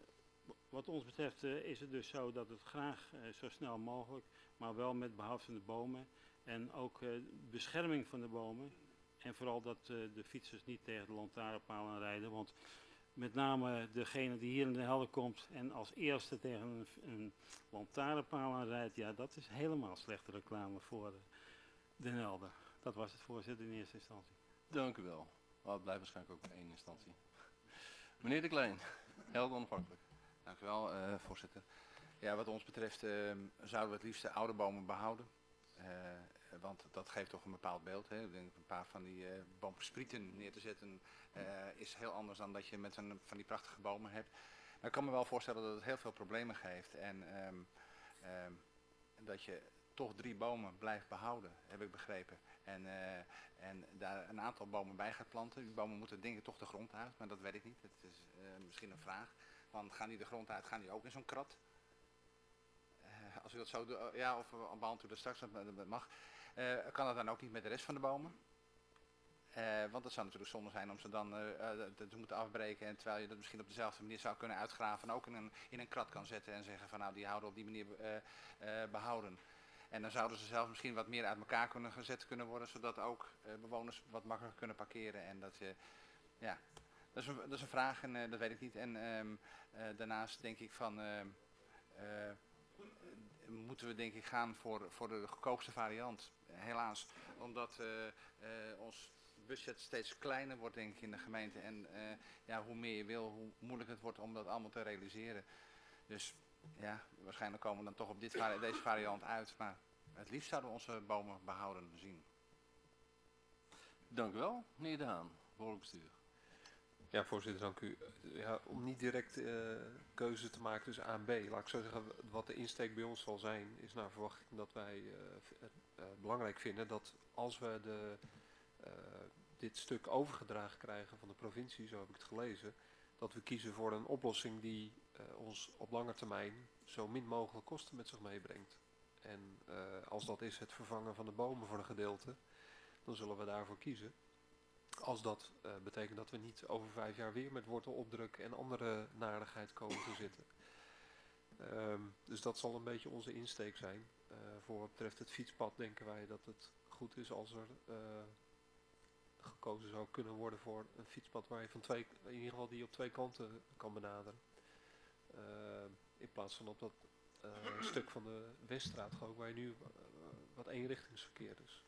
wat ons betreft uh, is het dus zo dat het graag uh, zo snel mogelijk, maar wel met behoud van de bomen en ook uh, bescherming van de bomen. En vooral dat uh, de fietsers niet tegen de lantaarnpaal aanrijden, want met name degene die hier in de Helder komt en als eerste tegen een, een lantaarnpaal aanrijdt, ja, dat is helemaal slechte reclame voor uh, de Helder. Dat was het, voorzitter, in eerste instantie. Dank u wel. Oh, het blijft waarschijnlijk ook in één instantie. Meneer De Klein, Helder onafhankelijk. Dank u wel, uh, voorzitter. Ja, wat ons betreft uh, zouden we het liefst de oude bomen behouden. Uh, want dat geeft toch een bepaald beeld. Hè. Ik denk een paar van die uh, boomsprieten neer te zetten uh, is heel anders dan dat je met een van die prachtige bomen hebt. Maar ik kan me wel voorstellen dat het heel veel problemen geeft. En um, um, dat je toch drie bomen blijft behouden, heb ik begrepen. En, uh, en daar een aantal bomen bij gaat planten. Die bomen moeten denk ik toch de grond uit, maar dat weet ik niet. Het is uh, misschien een vraag. Want gaan die de grond uit, gaan die ook in zo'n krat? Uh, als u dat zo doet, uh, ja, of uh, behandelt u dat straks, dat, dat mag. Uh, kan dat dan ook niet met de rest van de bomen? Uh, want het zou natuurlijk zonde zijn om ze dan uh, uh, te moeten afbreken. En terwijl je dat misschien op dezelfde manier zou kunnen uitgraven. En ook in een, in een krat kan zetten en zeggen van nou die houden op die manier uh, uh, behouden. En dan zouden ze zelf misschien wat meer uit elkaar kunnen gezet kunnen worden. Zodat ook uh, bewoners wat makkelijker kunnen parkeren. En dat je, ja, dat is een, dat is een vraag en uh, dat weet ik niet. En um, uh, daarnaast denk ik van, uh, uh, moeten we denk ik gaan voor, voor de goedkoopste variant. Helaas, omdat uh, uh, ons budget steeds kleiner wordt denk ik in de gemeente. En uh, ja, hoe meer je wil, hoe moeilijk het wordt om dat allemaal te realiseren. Dus ja, waarschijnlijk komen we dan toch op dit, deze variant uit. Maar het liefst zouden we onze bomen behouden zien. Dank u wel, meneer De Haan, behoorlijk bestuur. Ja, voorzitter, dank u. Ja, om niet direct uh, keuze te maken tussen A en B, laat ik zo zeggen, wat de insteek bij ons zal zijn, is naar verwachting dat wij uh, uh, belangrijk vinden dat als we de, uh, dit stuk overgedragen krijgen van de provincie, zo heb ik het gelezen, dat we kiezen voor een oplossing die uh, ons op lange termijn zo min mogelijk kosten met zich meebrengt. En uh, als dat is het vervangen van de bomen voor een gedeelte, dan zullen we daarvoor kiezen. Als dat uh, betekent dat we niet over vijf jaar weer met wortelopdruk en andere narigheid komen te zitten. Um, dus dat zal een beetje onze insteek zijn. Uh, voor wat betreft het fietspad denken wij dat het goed is als er uh, gekozen zou kunnen worden voor een fietspad waar je van twee, in ieder geval die op twee kanten kan benaderen. Uh, in plaats van op dat uh, stuk van de Weststraat, waar je nu uh, wat eenrichtingsverkeer is.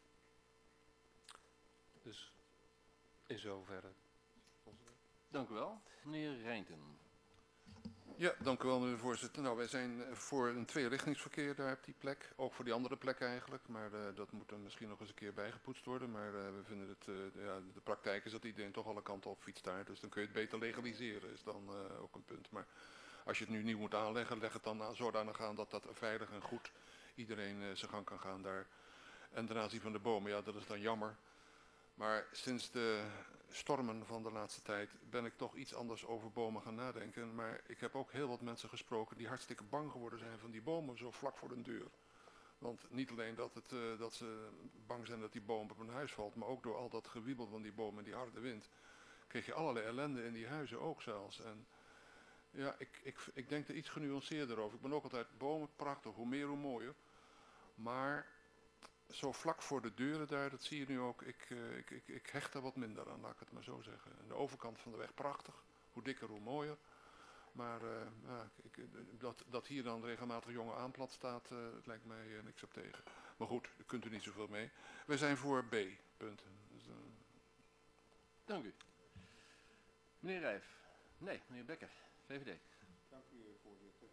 Dus in zoverre. Dank u wel. Meneer Reinten. Ja, dank u wel, meneer de voorzitter. Nou, wij zijn eh, voor een tweerichtingsverkeer daar op die plek. Ook voor die andere plekken eigenlijk. Maar uh, dat moet dan misschien nog eens een keer bijgepoetst worden. Maar uh, we vinden het, uh, de, ja, de praktijk is dat iedereen toch alle kanten op fietst daar. Dus dan kun je het beter legaliseren, is dan uh, ook een punt. Maar als je het nu nieuw moet aanleggen, leg het dan aan, zodanig aan dat dat veilig en goed iedereen uh, zijn gang kan gaan daar. En ten aanzien van de bomen, ja, dat is dan jammer. Maar sinds de stormen van de laatste tijd ben ik toch iets anders over bomen gaan nadenken. Maar ik heb ook heel wat mensen gesproken die hartstikke bang geworden zijn van die bomen zo vlak voor de deur. Want niet alleen dat, het, uh, dat ze bang zijn dat die boom op hun huis valt, maar ook door al dat gewiebel van die bomen en die harde wind, kreeg je allerlei ellende in die huizen ook zelfs. En ja, ik, ik, ik denk er iets genuanceerder over. Ik ben ook altijd bomen, prachtig, hoe meer hoe mooier. Maar zo vlak voor de deuren daar, dat zie je nu ook, ik, uh, ik, ik, ik hecht er wat minder aan, laat ik het maar zo zeggen. Aan de overkant van de weg prachtig, hoe dikker hoe mooier. Maar uh, ja, ik, dat, dat hier dan regelmatig jonge aanplat staat, uh, het lijkt mij uh, niks op tegen. Maar goed, daar kunt u niet zoveel mee. Wij zijn voor B, punt. Dus, uh... Dank u. Meneer Rijf. Nee, meneer Bekker, V V D. Dank u, voorzitter.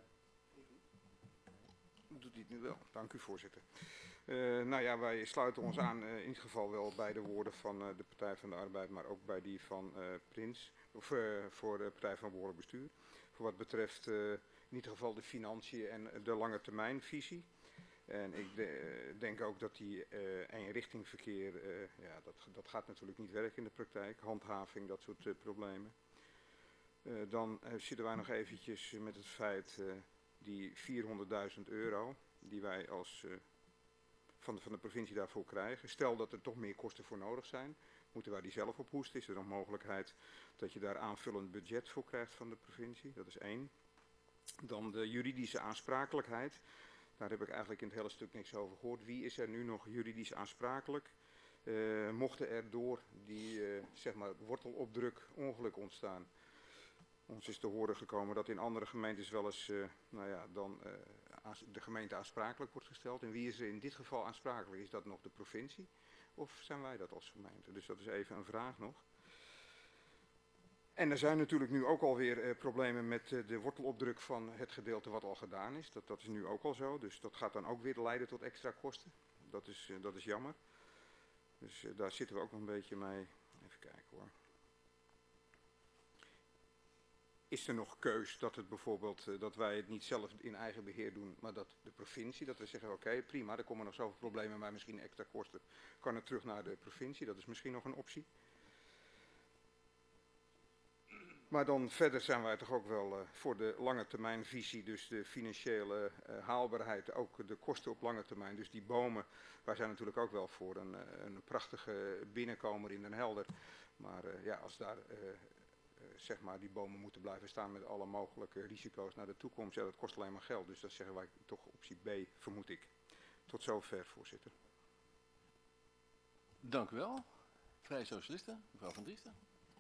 Uh, doet hij het nu wel? Dank u, voorzitter. Uh, nou ja, wij sluiten ons aan uh, in ieder geval wel bij de woorden van uh, de Partij van de Arbeid, maar ook bij die van uh, Prins, of uh, voor de Partij van Behoorlijk Bestuur. Voor wat betreft uh, in ieder geval de financiën en de lange termijn visie. En ik de, uh, denk ook dat die uh, eenrichtingverkeer, uh, ja, dat, dat gaat natuurlijk niet werken in de praktijk. Handhaving, dat soort uh, problemen. Uh, dan uh, zitten wij nog eventjes met het feit uh, die vierhonderdduizend euro die wij als uh, van, de, van de provincie daarvoor krijgen. Stel dat er toch meer kosten voor nodig zijn, moeten wij die zelf ophoesten. Is er dan mogelijkheid dat je daar aanvullend budget voor krijgt van de provincie? Dat is één. Dan de juridische aansprakelijkheid. Daar heb ik eigenlijk in het hele stuk niks over gehoord. Wie is er nu nog juridisch aansprakelijk? Uh, mochten er door die uh, zeg maar wortelopdruk ongeluk ontstaan? Ons is te horen gekomen dat in andere gemeentes wel eens uh, nou ja, dan uh, de gemeente aansprakelijk wordt gesteld. En wie is er in dit geval aansprakelijk? Is dat nog de provincie? Of zijn wij dat als gemeente? Dus dat is even een vraag nog. En er zijn natuurlijk nu ook alweer uh, problemen met uh, de wortelopdruk van het gedeelte wat al gedaan is. Dat, dat is nu ook al zo. Dus dat gaat dan ook weer leiden tot extra kosten. Dat is, uh, dat is jammer. Dus uh, daar zitten we ook nog een beetje mee. Even kijken hoor. Is er nog keus dat het bijvoorbeeld, uh, dat wij het niet zelf in eigen beheer doen, maar dat de provincie, dat we zeggen oké, okay, prima, er komen nog zoveel problemen, maar misschien extra kosten, kan het terug naar de provincie, dat is misschien nog een optie. Maar dan verder zijn wij toch ook wel uh, voor de lange termijn visie, dus de financiële uh, haalbaarheid, ook de kosten op lange termijn. Dus die bomen, wij zijn natuurlijk ook wel voor een, uh, een prachtige binnenkomer in Den Helder. Maar uh, ja, als daar uh, uh, zeg maar die bomen moeten blijven staan met alle mogelijke risico's naar de toekomst, ja, dat kost alleen maar geld. Dus dat zeggen wij toch optie B, vermoed ik. Tot zover, voorzitter. Dank u wel. Vrije Socialisten, mevrouw Van Driesten.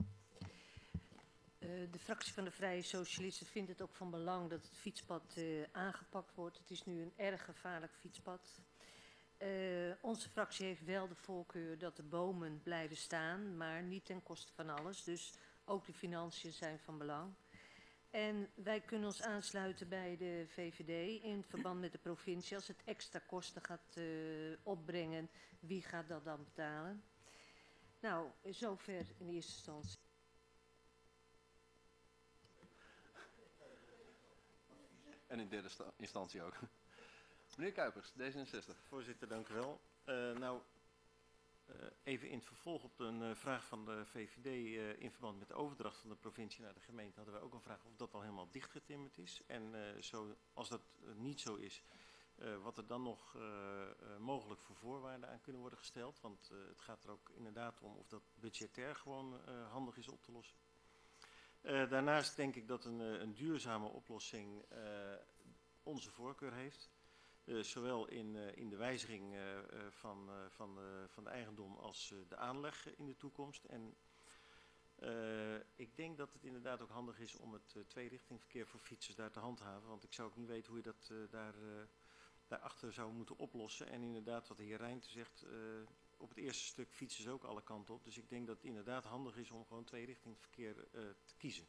Uh, de fractie van de Vrije Socialisten vindt het ook van belang dat het fietspad uh, aangepakt wordt. Het is nu een erg gevaarlijk fietspad. Uh, onze fractie heeft wel de voorkeur dat de bomen blijven staan, maar niet ten koste van alles. Dus ook de financiën zijn van belang. En wij kunnen ons aansluiten bij de V V D in verband met de provincie. Als het extra kosten gaat uh, opbrengen, wie gaat dat dan betalen? Nou, zover in eerste instantie. En in derde instantie ook. Meneer Kuipers, D zesenzestig. Voorzitter, dank u wel. Uh, nou, uh, even in het vervolg op een uh, vraag van de V V D uh, in verband met de overdracht van de provincie naar de gemeente hadden wij ook een vraag of dat al helemaal dichtgetimmerd is. En uh, zo, als dat uh, niet zo is, uh, wat er dan nog uh, uh, mogelijk voor voorwaarden aan kunnen worden gesteld. Want uh, het gaat er ook inderdaad om of dat budgetair gewoon uh, handig is op te lossen. Uh, daarnaast denk ik dat een, een duurzame oplossing uh, onze voorkeur heeft. Uh, zowel in, uh, in de wijziging uh, van, uh, van, uh, van de eigendom als uh, de aanleg in de toekomst. En uh, ik denk dat het inderdaad ook handig is om het uh, tweerichtingverkeer voor fietsers daar te handhaven. Want ik zou ook niet weten hoe je dat uh, daar, uh, daarachter zou moeten oplossen. En inderdaad, wat de heer Rijntje zegt, uh, op het eerste stuk fietsen ze ook alle kanten op. Dus ik denk dat het inderdaad handig is om gewoon tweerichtingsverkeer uh, te kiezen.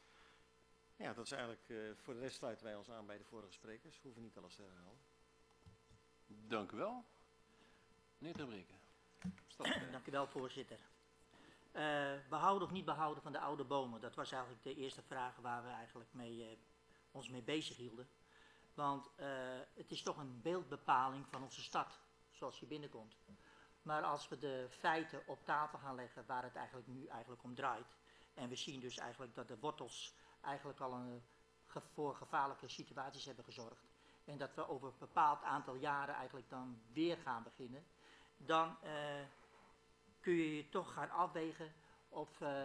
Ja, dat is eigenlijk, uh, voor de rest sluiten wij ons aan bij de vorige sprekers. We hoeven niet alles te herhalen. Dank u wel. Meneer Ter Breke. Dank u wel, voorzitter. Uh, behouden of niet behouden van de oude bomen, dat was eigenlijk de eerste vraag waar we eigenlijk mee, uh, ons mee bezig hielden. Want uh, het is toch een beeldbepaling van onze stad, zoals je binnenkomt. Maar als we de feiten op tafel gaan leggen waar het eigenlijk nu eigenlijk om draait, en we zien dus eigenlijk dat de wortels eigenlijk al een, ge voor gevaarlijke situaties hebben gezorgd, en dat we over een bepaald aantal jaren eigenlijk dan weer gaan beginnen, dan uh, kun je je toch gaan afwegen of uh,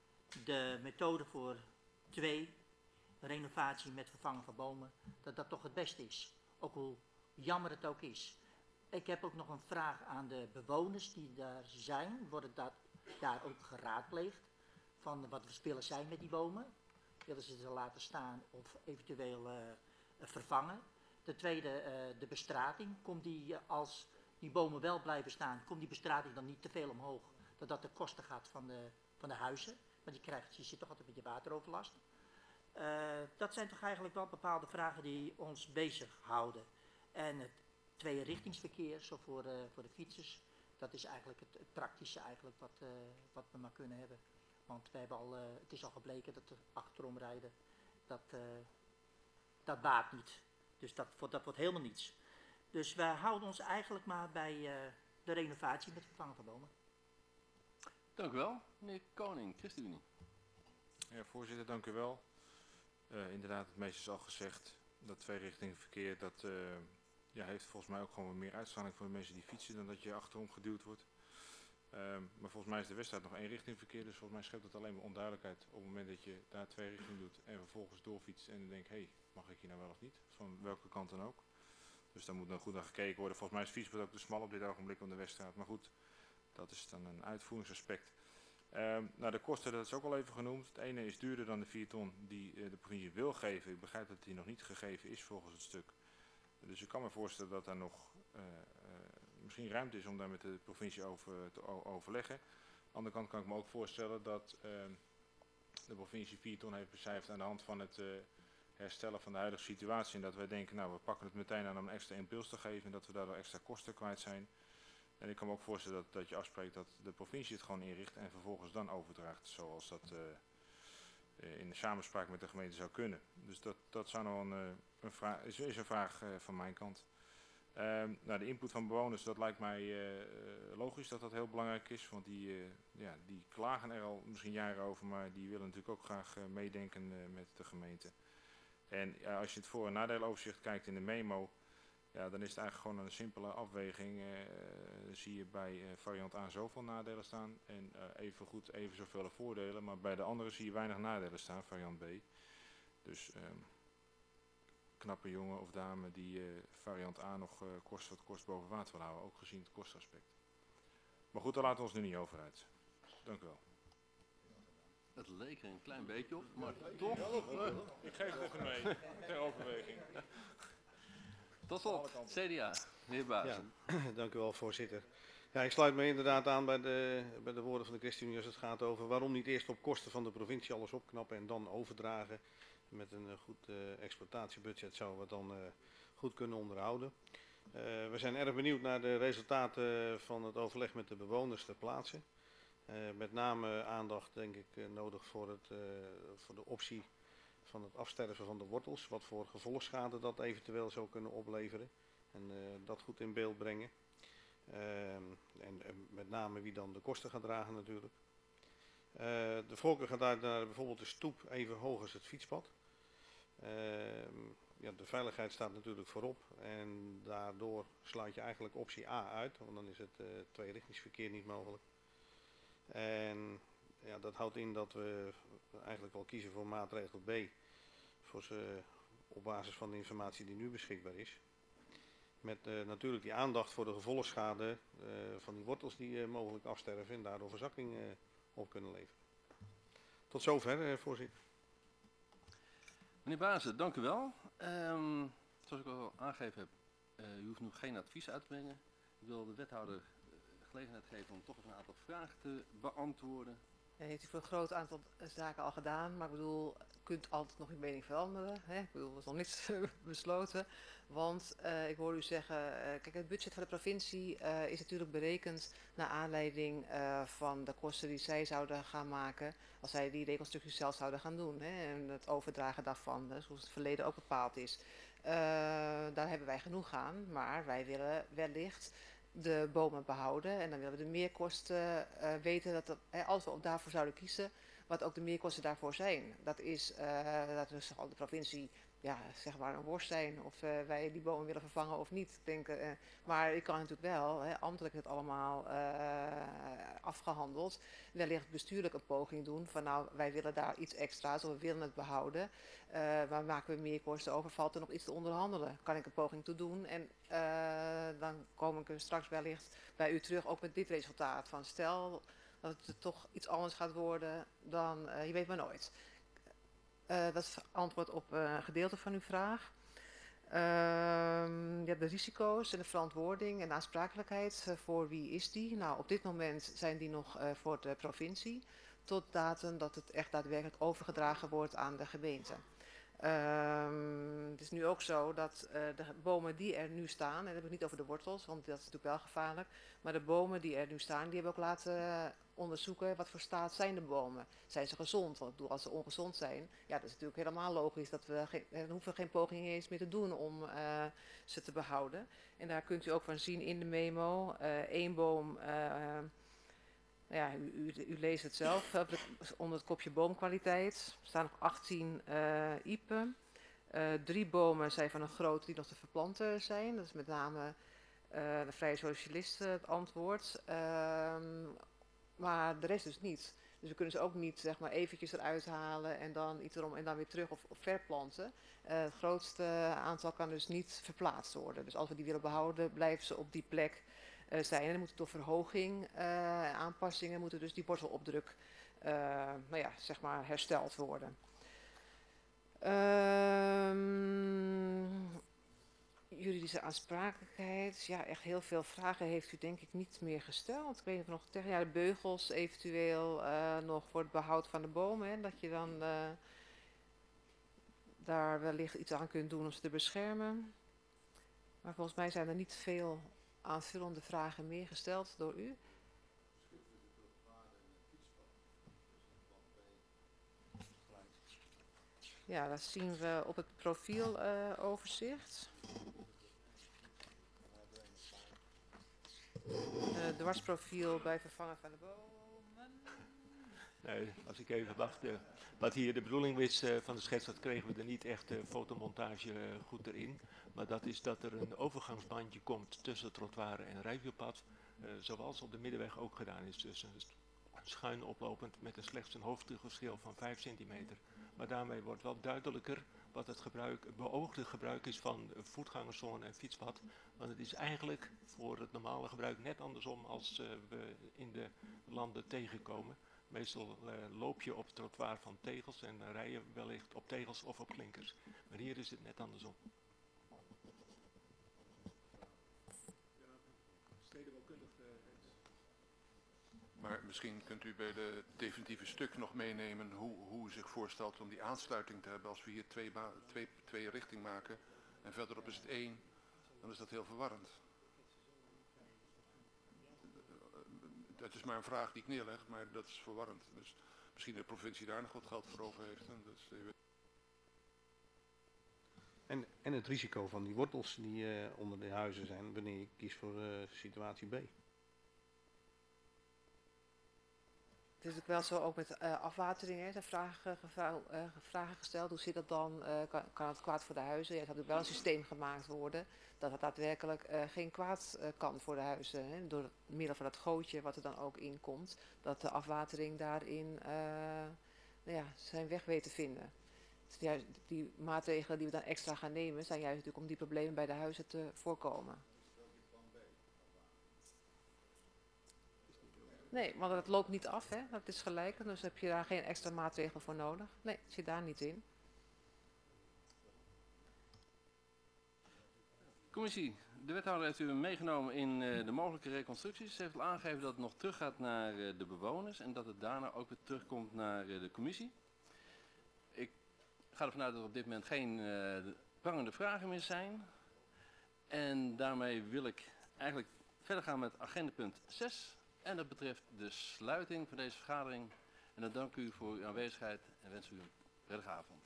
de methode voor twee, renovatie met vervangen van bomen, dat dat toch het beste is. Ook hoe jammer het ook is. Ik heb ook nog een vraag aan de bewoners die daar zijn. Worden dat daar ook geraadpleegd? Van wat de spullen zijn met die bomen? Willen ze ze laten staan of eventueel uh, vervangen? Ten tweede, uh, de bestrating. Komt die, uh, als die bomen wel blijven staan, komt die bestrating dan niet te veel omhoog? Dat dat de kosten gaat van de, van de huizen? Want je, krijgt, je zit toch altijd met je wateroverlast. Uh, dat zijn toch eigenlijk wel bepaalde vragen die ons bezighouden. En het tweerichtingsverkeer, zo voor, uh, voor de fietsers, dat is eigenlijk het, het praktische eigenlijk wat, uh, wat we maar kunnen hebben. Want we hebben al, uh, het is al gebleken dat de achterom rijden, dat, uh, dat baat niet. Dus dat, dat wordt helemaal niets. Dus wij houden ons eigenlijk maar bij uh, de renovatie met vervangen van bomen. Dank u wel. Meneer Koning, ChristenUnie. Ja, voorzitter, dank u wel. Uh, inderdaad, het meeste is al gezegd. Dat tweerichtingsverkeer, dat uh, ja, heeft volgens mij ook gewoon meer uitstraling voor de mensen die fietsen dan dat je achterom geduwd wordt. Uh, maar volgens mij is de wedstrijd nog één richting verkeer, dus volgens mij schept het alleen maar onduidelijkheid op het moment dat je daar twee richtingen doet en vervolgens doorfietst en dan denk hé, hey, mag ik hier nou wel of niet? Van welke kant dan ook. Dus daar moet dan goed naar gekeken worden. Volgens mij is het fietspad ook te smal op dit ogenblik om de Weststraat. Maar goed, dat is dan een uitvoeringsaspect. Uh, nou, de kosten, dat is ook al even genoemd. Het ene is duurder dan de vier ton die uh, de provincie wil geven. Ik begrijp dat die nog niet gegeven is volgens het stuk. Dus ik kan me voorstellen dat daar nog uh, uh, misschien ruimte is om daar met de provincie over te overleggen. Aan de andere kant kan ik me ook voorstellen dat uh, de provincie vier ton heeft becijferd aan de hand van het uh, herstellen van de huidige situatie. En dat wij denken, nou we pakken het meteen aan om een extra impuls te geven en dat we daardoor extra kosten kwijt zijn. En ik kan me ook voorstellen dat, dat je afspreekt dat de provincie het gewoon inricht en vervolgens dan overdraagt zoals dat uh, in de samenspraak met de gemeente zou kunnen. Dus dat, dat zou nog een, een vraag, is, is een vraag uh, van mijn kant. Uh, nou, de input van bewoners, dat lijkt mij uh, logisch dat dat heel belangrijk is, want die, uh, ja, die klagen er al misschien jaren over, maar die willen natuurlijk ook graag uh, meedenken uh, met de gemeente. En uh, als je het voor- en nadeloverzicht kijkt in de memo, ja, dan is het eigenlijk gewoon een simpele afweging. Uh, zie je bij uh, variant A zoveel nadelen staan en uh, even goed even zoveel voordelen, maar bij de andere zie je weinig nadelen staan, variant B. Dus uh, knappe jongen of dame die uh, variant A nog uh, kost wat kost boven water wil houden, ook gezien het kostaspect. Maar goed, daar laten we ons nu niet over uit. Dank u wel. Het leek er een klein beetje op, maar toch. Ik geef het even mee, ter overweging. Tot slot, C D A, meneer Baassen. Ja, dank u wel, voorzitter. Ja, ik sluit me inderdaad aan bij de, bij de woorden van de ChristenUnie als het gaat over waarom niet eerst op kosten van de provincie alles opknappen en dan overdragen. Met een uh, goed uh, exploitatiebudget zouden we het dan uh, goed kunnen onderhouden. Uh, we zijn erg benieuwd naar de resultaten van het overleg met de bewoners ter plaatse. Uh, met name aandacht denk ik uh, nodig voor, het, uh, voor de optie van het afsterven van de wortels. Wat voor gevolgschade dat eventueel zou kunnen opleveren. En uh, dat goed in beeld brengen. Uh, en, en met name wie dan de kosten gaat dragen natuurlijk. Uh, de voorkeur gaat uit naar bijvoorbeeld de stoep even hoog als het fietspad. Uh, ja, de veiligheid staat natuurlijk voorop. En daardoor sluit je eigenlijk optie A uit. Want dan is het uh, tweerichtingsverkeer niet mogelijk. En ja, dat houdt in dat we eigenlijk wel kiezen voor maatregel B. Voor ze, op basis van de informatie die nu beschikbaar is. Met uh, natuurlijk die aandacht voor de gevolgschade uh, van die wortels die uh, mogelijk afsterven en daardoor verzakking uh, op kunnen leveren. Tot zover, uh, voorzitter. Meneer Baassen, dank u wel. Um, zoals ik al aangegeven heb, Uh, u hoeft nu geen advies uit te brengen. Ik wil de wethouder gelegenheid geven om toch eens een aantal vragen te beantwoorden. Ja, heeft u voor een groot aantal zaken al gedaan, maar ik bedoel, u kunt altijd nog uw mening veranderen. Hè? Ik bedoel, er is nog niets besloten. Want uh, ik hoor u zeggen, uh, kijk, het budget van de provincie uh, is natuurlijk berekend naar aanleiding uh, van de kosten die zij zouden gaan maken als zij die reconstructie zelf zouden gaan doen. Hè? En het overdragen daarvan, hè, zoals het verleden ook bepaald is. Uh, daar hebben wij genoeg aan, maar wij willen wellicht de bomen behouden en dan willen we de meerkosten uh, weten dat, dat hè, als we ook daarvoor zouden kiezen, wat ook de meerkosten daarvoor zijn. Dat is, uh, dat is al de provincie, ja, zeg maar een worst zijn of uh, wij die bomen willen vervangen of niet. Ik denk, uh, maar ik kan natuurlijk wel, hè, ambtelijk het allemaal uh, afgehandeld, wellicht bestuurlijk een poging doen van nou, wij willen daar iets extra's of we willen het behouden. Uh, waar maken we meerkosten over? Valt er nog iets te onderhandelen? Kan ik een poging toe doen? En uh, dan kom ik er straks wellicht bij u terug, ook met dit resultaat. Van stel dat het toch iets anders gaat worden, dan, uh, je weet maar nooit. Uh, dat is antwoord op uh, een gedeelte van uw vraag. Uh, ja, de risico's en de verantwoording en de aansprakelijkheid, uh, voor wie is die? Nou, op dit moment zijn die nog uh, voor de provincie, tot datum dat het echt daadwerkelijk overgedragen wordt aan de gemeente. Um, het is nu ook zo dat uh, de bomen die er nu staan, en dan heb ik niet over de wortels, want dat is natuurlijk wel gevaarlijk, maar de bomen die er nu staan, die hebben ook laten onderzoeken wat voor staat zijn de bomen. Zijn ze gezond? Want ik bedoel, als ze ongezond zijn, ja, dat is natuurlijk helemaal logisch, dat we geen, dan hoeven we geen poging eens meer te doen om uh, ze te behouden. En daar kunt u ook van zien in de memo, één uh, boom. Uh, Ja, u, u, u leest het zelf, onder het kopje boomkwaliteit staan nog achttien uh, iepen. Uh, drie bomen zijn van een grootte die nog te verplanten zijn. Dat is met name uh, de Vrije Socialisten het antwoord. Uh, maar de rest dus niet. Dus we kunnen ze ook niet zeg maar eventjes eruit halen en dan iets erom en dan weer terug of, of verplanten. Uh, het grootste aantal kan dus niet verplaatst worden. Dus als we die willen behouden, blijven ze op die plek Uh, zijn. En er moeten door verhoging, uh, aanpassingen, moeten dus die wortelopdruk uh, nou ja, zeg maar hersteld worden. Um, juridische aansprakelijkheid, ja, echt heel veel vragen heeft u denk ik niet meer gesteld. Ik weet niet of nog tegen, ja, de beugels eventueel uh, nog voor het behoud van de bomen, hè, dat je dan uh, daar wellicht iets aan kunt doen om ze te beschermen. Maar volgens mij zijn er niet veel aanvullende vragen meer gesteld door u. Ja, dat zien we op het profieloverzicht. Uh, uh, dwarsprofiel bij vervangen van de bomen. Nee, als ik even dacht, uh, wat hier de bedoeling is uh, van de schets, dat kregen we er niet echt uh, fotomontage uh, goed erin. Maar dat is dat er een overgangsbandje komt tussen het trottoir en rijwielpad, uh, zoals op de middenweg ook gedaan is. Dus uh, schuin oplopend met een slechts een hoofdgeschil van vijf centimeter. Maar daarmee wordt wel duidelijker wat het, gebruik, het beoogde gebruik is van voetgangerszone en fietspad. Want het is eigenlijk voor het normale gebruik net andersom als uh, we in de landen tegenkomen. Meestal uh, loop je op het trottoir van tegels en uh, rij je wellicht op tegels of op klinkers. Maar hier is het net andersom. Stedenbouwkundig. Uh, maar misschien kunt u bij de definitieve stuk nog meenemen hoe, hoe u zich voorstelt om die aansluiting te hebben. Als we hier twee, twee, twee richting maken en verderop is het één, dan is dat heel verwarrend. Dat is maar een vraag die ik neerleg, maar dat is verwarrend. Dus misschien de provincie daar nog wat geld voor over heeft. En, dat is even... en, en het risico van die wortels die uh, onder de huizen zijn wanneer je kiest voor uh, situatie B. Het is ook wel zo, ook met uh, afwatering, hè, zijn vragen, gevra uh, vragen gesteld. Hoe zit dat dan? Uh, kan, kan het kwaad voor de huizen? Ja, er moet ook wel een systeem gemaakt worden dat het daadwerkelijk uh, geen kwaad uh, kan voor de huizen. Hè, door middel van dat gootje wat er dan ook in komt, dat de afwatering daarin uh, nou ja, zijn weg weet te vinden. Dus juist die maatregelen die we dan extra gaan nemen, zijn juist natuurlijk om die problemen bij de huizen te voorkomen. Nee, want het loopt niet af, hè? Dat is gelijk, dus heb je daar geen extra maatregelen voor nodig. Nee, het zit daar niet in. Commissie, de wethouder heeft u meegenomen in uh, de mogelijke reconstructies. Ze heeft al aangegeven dat het nog teruggaat naar uh, de bewoners en dat het daarna ook weer terugkomt naar uh, de commissie. Ik ga ervan uit dat er op dit moment geen uh, prangende vragen meer zijn. En daarmee wil ik eigenlijk verder gaan met agendapunt zes. En dat betreft de sluiting van deze vergadering. En dan dank u voor uw aanwezigheid en wens u een prettige avond.